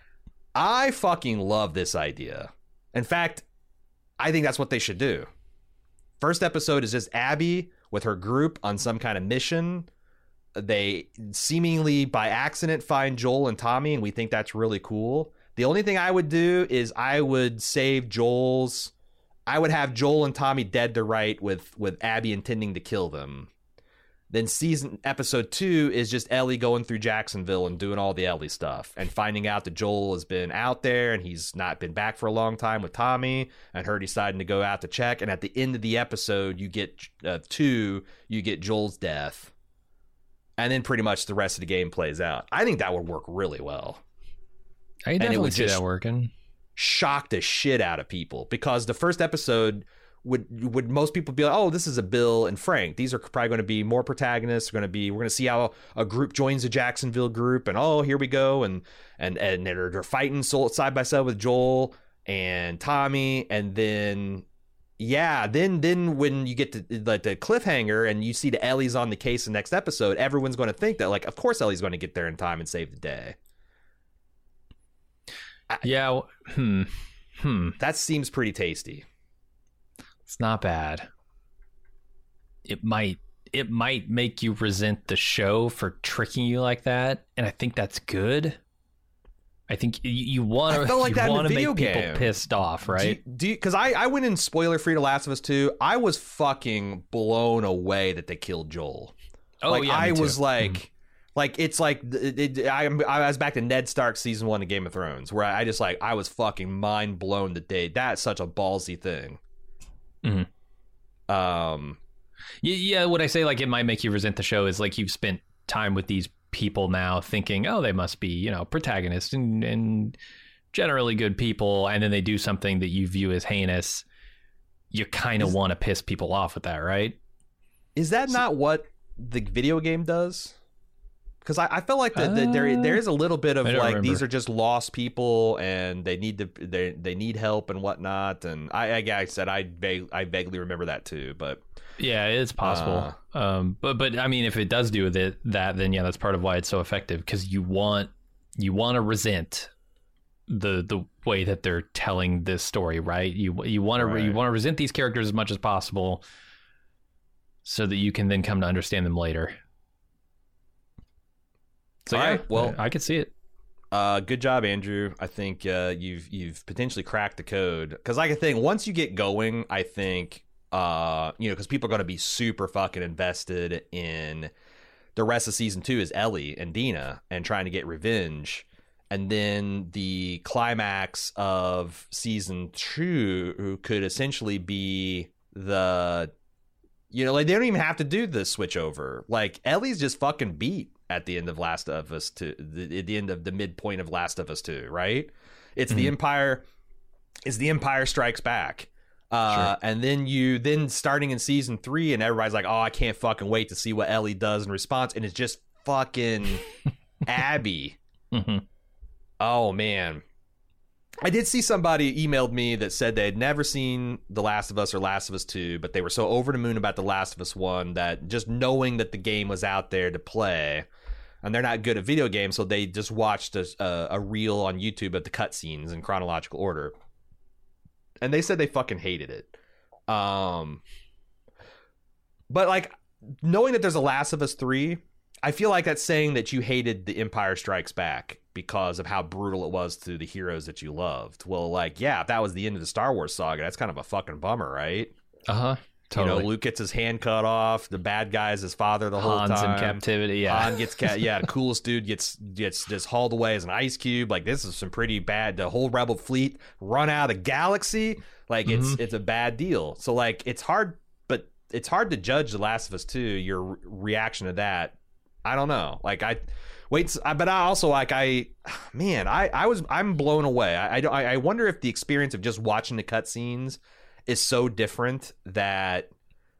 I fucking love this idea. In fact, I think that's what they should do. First episode is just Abby with her group on some kind of mission. They seemingly by accident find Joel and Tommy, and we think that's really cool. The only thing I would do is I would save Joel's... I would have Joel and Tommy dead to right with, with Abby intending to kill them. Then season episode two is just Ellie going through Jacksonville and doing all the Ellie stuff and finding out that Joel has been out there and he's not been back for a long time with Tommy, and her deciding to go out to check. And at the end of the episode, you get uh, two, you get Joel's death. And then pretty much the rest of the game plays out. I think that would work really well. I can definitely see that working. Shock the shit out of people, because the first episode would would most people be like, oh, this is a Bill and Frank. These are probably going to be more protagonists. We're going to be we're going to see how a group joins a Jacksonville group, and oh, here we go, and and and they're, they're fighting side by side with Joel and Tommy, and then yeah, then then when you get to like the cliffhanger and you see the Ellie's on the case in the next episode, everyone's going to think that like, of course Ellie's going to get there in time and save the day. Yeah, hmm, hmm. That seems pretty tasty. It's not bad. It might, it might make you resent the show for tricking you like that, and I think that's good. I think you, you want to, like you want to make game. people pissed off, right? Do because I, I went in spoiler free to Last of Us two. I was fucking blown away that they killed Joel. Oh like, yeah, I me was too. like. Mm. Like, it's like, it, it, I, I was back to Ned Stark season one of Game of Thrones, where I just, like, I was fucking mind blown the day. That's such a ballsy thing. Mm-hmm. Um, yeah, what I say, like, it might make you resent the show is, like, you've spent time with these people now thinking, oh, they must be, you know, protagonists and, and generally good people, and then they do something that you view as heinous. You kind of want to piss people off with that, right? Is that so, not what the video game does? Because I, I feel like the, the, there there is a little bit of like remember. These are just lost people and they need to they they need help and whatnot. And I, I, I said I vague, I vaguely remember that too. But yeah, it's possible. Uh, um, but but I mean, if it does do with it that, then yeah, that's part of why it's so effective, because you want you want to resent the the way that they're telling this story, right? You you want right. to you want to resent these characters as much as possible, so that you can then come to understand them later. So All yeah, right, well, I, I could see it. Uh, good job, Andrew. I think uh, you've you've potentially cracked the code. Because like I think once you get going, I think uh, you know, because people are going to be super fucking invested in the rest of season two is Ellie and Dina and trying to get revenge, and then the climax of season two could essentially be the, you know, like they don't even have to do the switch over. Like Ellie's just fucking beat at the end of Last of Us two, the, at the end of the midpoint of Last of Us two, right? It's mm-hmm. the Empire, it's the Empire Strikes Back. Uh, sure. And then you, then starting in season three, and everybody's like, oh, I can't fucking wait to see what Ellie does in response. And it's just fucking Abby. Mm-hmm. Oh, man. I did see somebody emailed me that said they had never seen The Last of Us or Last of Us two, but they were so over the moon about The Last of Us one that just knowing that the game was out there to play, and they're not good at video games, so they just watched a, a, a reel on YouTube of the cutscenes in chronological order. And they said they fucking hated it. Um, but like knowing that there's a Last of Us three, I feel like that's saying that you hated The Empire Strikes Back because of how brutal it was to the heroes that you loved. Well, like, yeah, if that was the end of the Star Wars saga, that's kind of a fucking bummer, right? Uh-huh. Totally. You know, Luke gets his hand cut off. The bad guy is his father the whole Han's time. in captivity, yeah. Han gets, ca- yeah, the coolest dude gets gets just hauled away as an ice cube. Like, this is some pretty bad. The whole Rebel fleet run out of the galaxy. Like, it's mm-hmm. it's a bad deal. So, like, it's hard, but it's hard to judge The Last of Us two, your re- reaction to that. I don't know. Like, I wait, but I also like I, man, I I was I'm blown away. I I, I wonder if the experience of just watching the cutscenes is so different that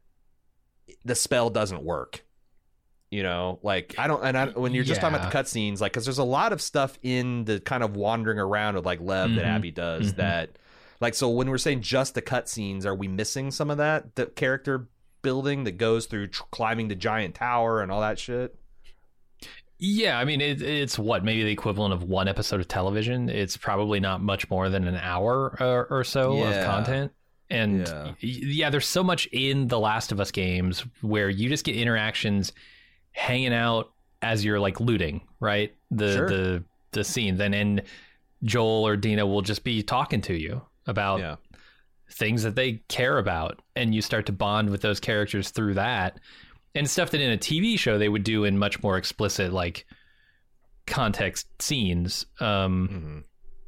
the spell doesn't work. You know, like I don't, and I, when you're just yeah. talking about the cutscenes, like, because there's a lot of stuff in the kind of wandering around of like Lev mm-hmm. that Abby does mm-hmm. that, like, so when we're saying just the cutscenes, are we missing some of that the character building that goes through tr- climbing the giant tower and all that shit? Yeah, I mean, it, it's what, maybe the equivalent of one episode of television. It's probably not much more than an hour or, or so yeah. of content. And yeah. yeah, there's so much in the Last of Us games where you just get interactions hanging out as you're like looting, right? The sure. the the scenes. And then Joel or Dina will just be talking to you about yeah. things that they care about. And you start to bond with those characters through that. And stuff that in a T V show they would do in much more explicit, like, context scenes. Um, mm-hmm.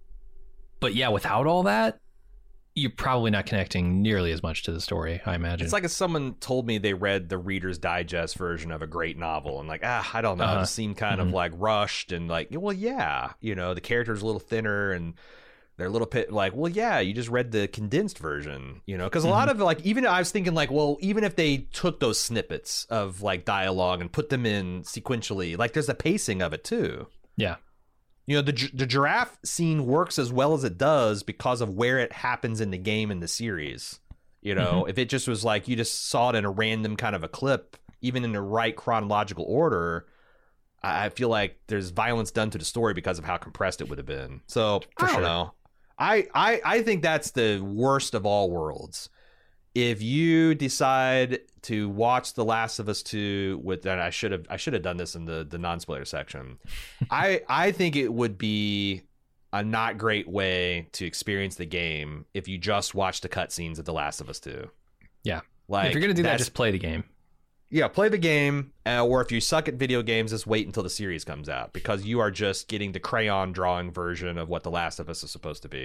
But yeah, without all that, you're probably not connecting nearly as much to the story, I imagine. It's like if someone told me they read the Reader's Digest version of a great novel and like, ah, I don't know, uh-huh. it seemed kind mm-hmm. of like rushed and like, well, yeah, you know, the character's a little thinner and they're a little bit like, well, yeah, you just read the condensed version, you know, because a mm-hmm. lot of like, even I was thinking like, well, even if they took those snippets of like dialogue and put them in sequentially, like there's a pacing of it too. Yeah. You know, the the giraffe scene works as well as it does because of where it happens in the game and the series. You know, mm-hmm. if it just was like you just saw it in a random kind of a clip, even in the right chronological order, I feel like there's violence done to the story because of how compressed it would have been. So, For I don't sure. know. I, I, I think that's the worst of all worlds. If you decide to watch The Last of Us two with, and I should have I should have done this in the, the non-spoiler section. I I think it would be a not great way to experience the game if you just watch the cutscenes of The Last of Us two. Yeah. Like, if you're going to do that, just play the game. Yeah, play the game, uh, or if you suck at video games, just wait until the series comes out, because you are just getting the crayon drawing version of what The Last of Us is supposed to be.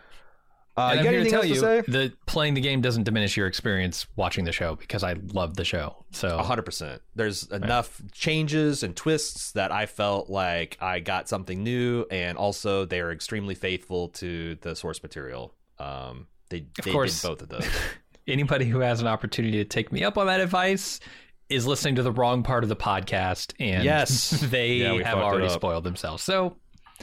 Uh, and you I'm here to tell to you say? that playing the game doesn't diminish your experience watching the show, because I love the show. So one hundred percent. There's enough right. changes and twists that I felt like I got something new, and also they're extremely faithful to the source material. Um, they of they course, did both of those. Anybody who has an opportunity to take me up on that advice is listening to the wrong part of the podcast, and yes, they yeah, have already spoiled themselves. So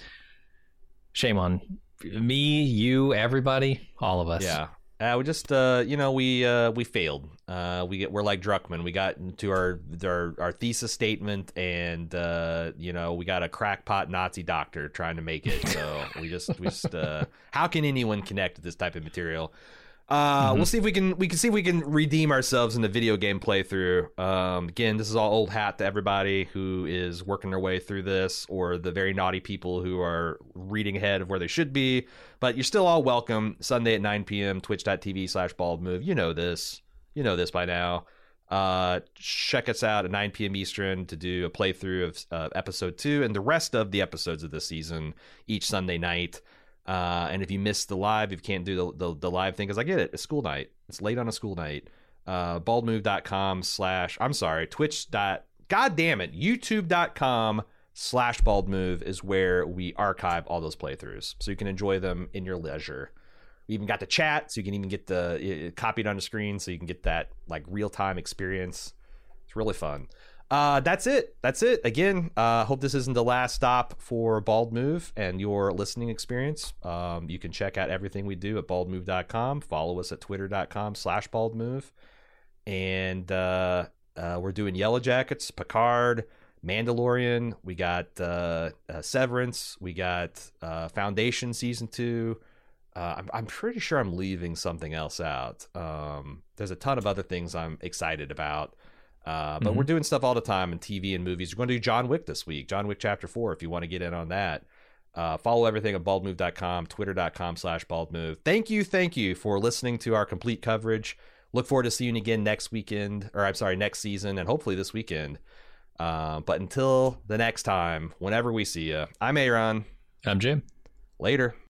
shame on me, you, everybody, all of us. Yeah. Uh, we just, uh, you know, we uh, we failed. Uh, we get we're like Druckmann. We got into our our, our thesis statement, and uh, you know, we got a crackpot Nazi doctor trying to make it. So we just we just uh, how can anyone connect with this type of material? Uh, mm-hmm. We'll see if we can we can see if we can redeem ourselves in the video game playthrough. Um, again, this is all old hat to everybody who is working their way through this, or the very naughty people who are reading ahead of where they should be. But you're still all welcome. Sunday at nine p.m. Twitch.tv slash bald move. You know this. You know this by now. Uh, check us out at nine p.m. Eastern to do a playthrough of uh, episode two and the rest of the episodes of this season each Sunday night. Uh, and if you miss the live, if you can't do the, the, the live thing, because I get it, it's school night. It's late on a school night. Uh, baldmove.com slash, I'm sorry, twitch dot, god damn it, youtube.com slash baldmove is where we archive all those playthroughs. So you can enjoy them in your leisure. We even got the chat, so you can even get the, it copied on the screen, so you can get that like real-time experience. It's really fun. Uh, that's it. That's it. Again, uh, hope this isn't the last stop for Bald Move and your listening experience. Um, you can check out everything we do at bald move dot com. Follow us at twitter.com slash baldmove. And uh, uh, we're doing Yellow Jackets, Picard, Mandalorian. We got uh, uh, Severance. We got uh, Foundation Season two. Uh, I'm, I'm pretty sure I'm leaving something else out. Um, there's a ton of other things I'm excited about. Uh, but mm-hmm. we're doing stuff all the time in T V and movies. We're going to do John Wick this week, John Wick Chapter four, if you want to get in on that. Uh, follow everything at bald move dot com, twitter.com slash baldmove. Thank you, thank you for listening to our complete coverage. Look forward to seeing you again next weekend, or I'm sorry, next season, and hopefully this weekend. Uh, but until the next time, whenever we see you, I'm Aaron. I'm Jim. Later.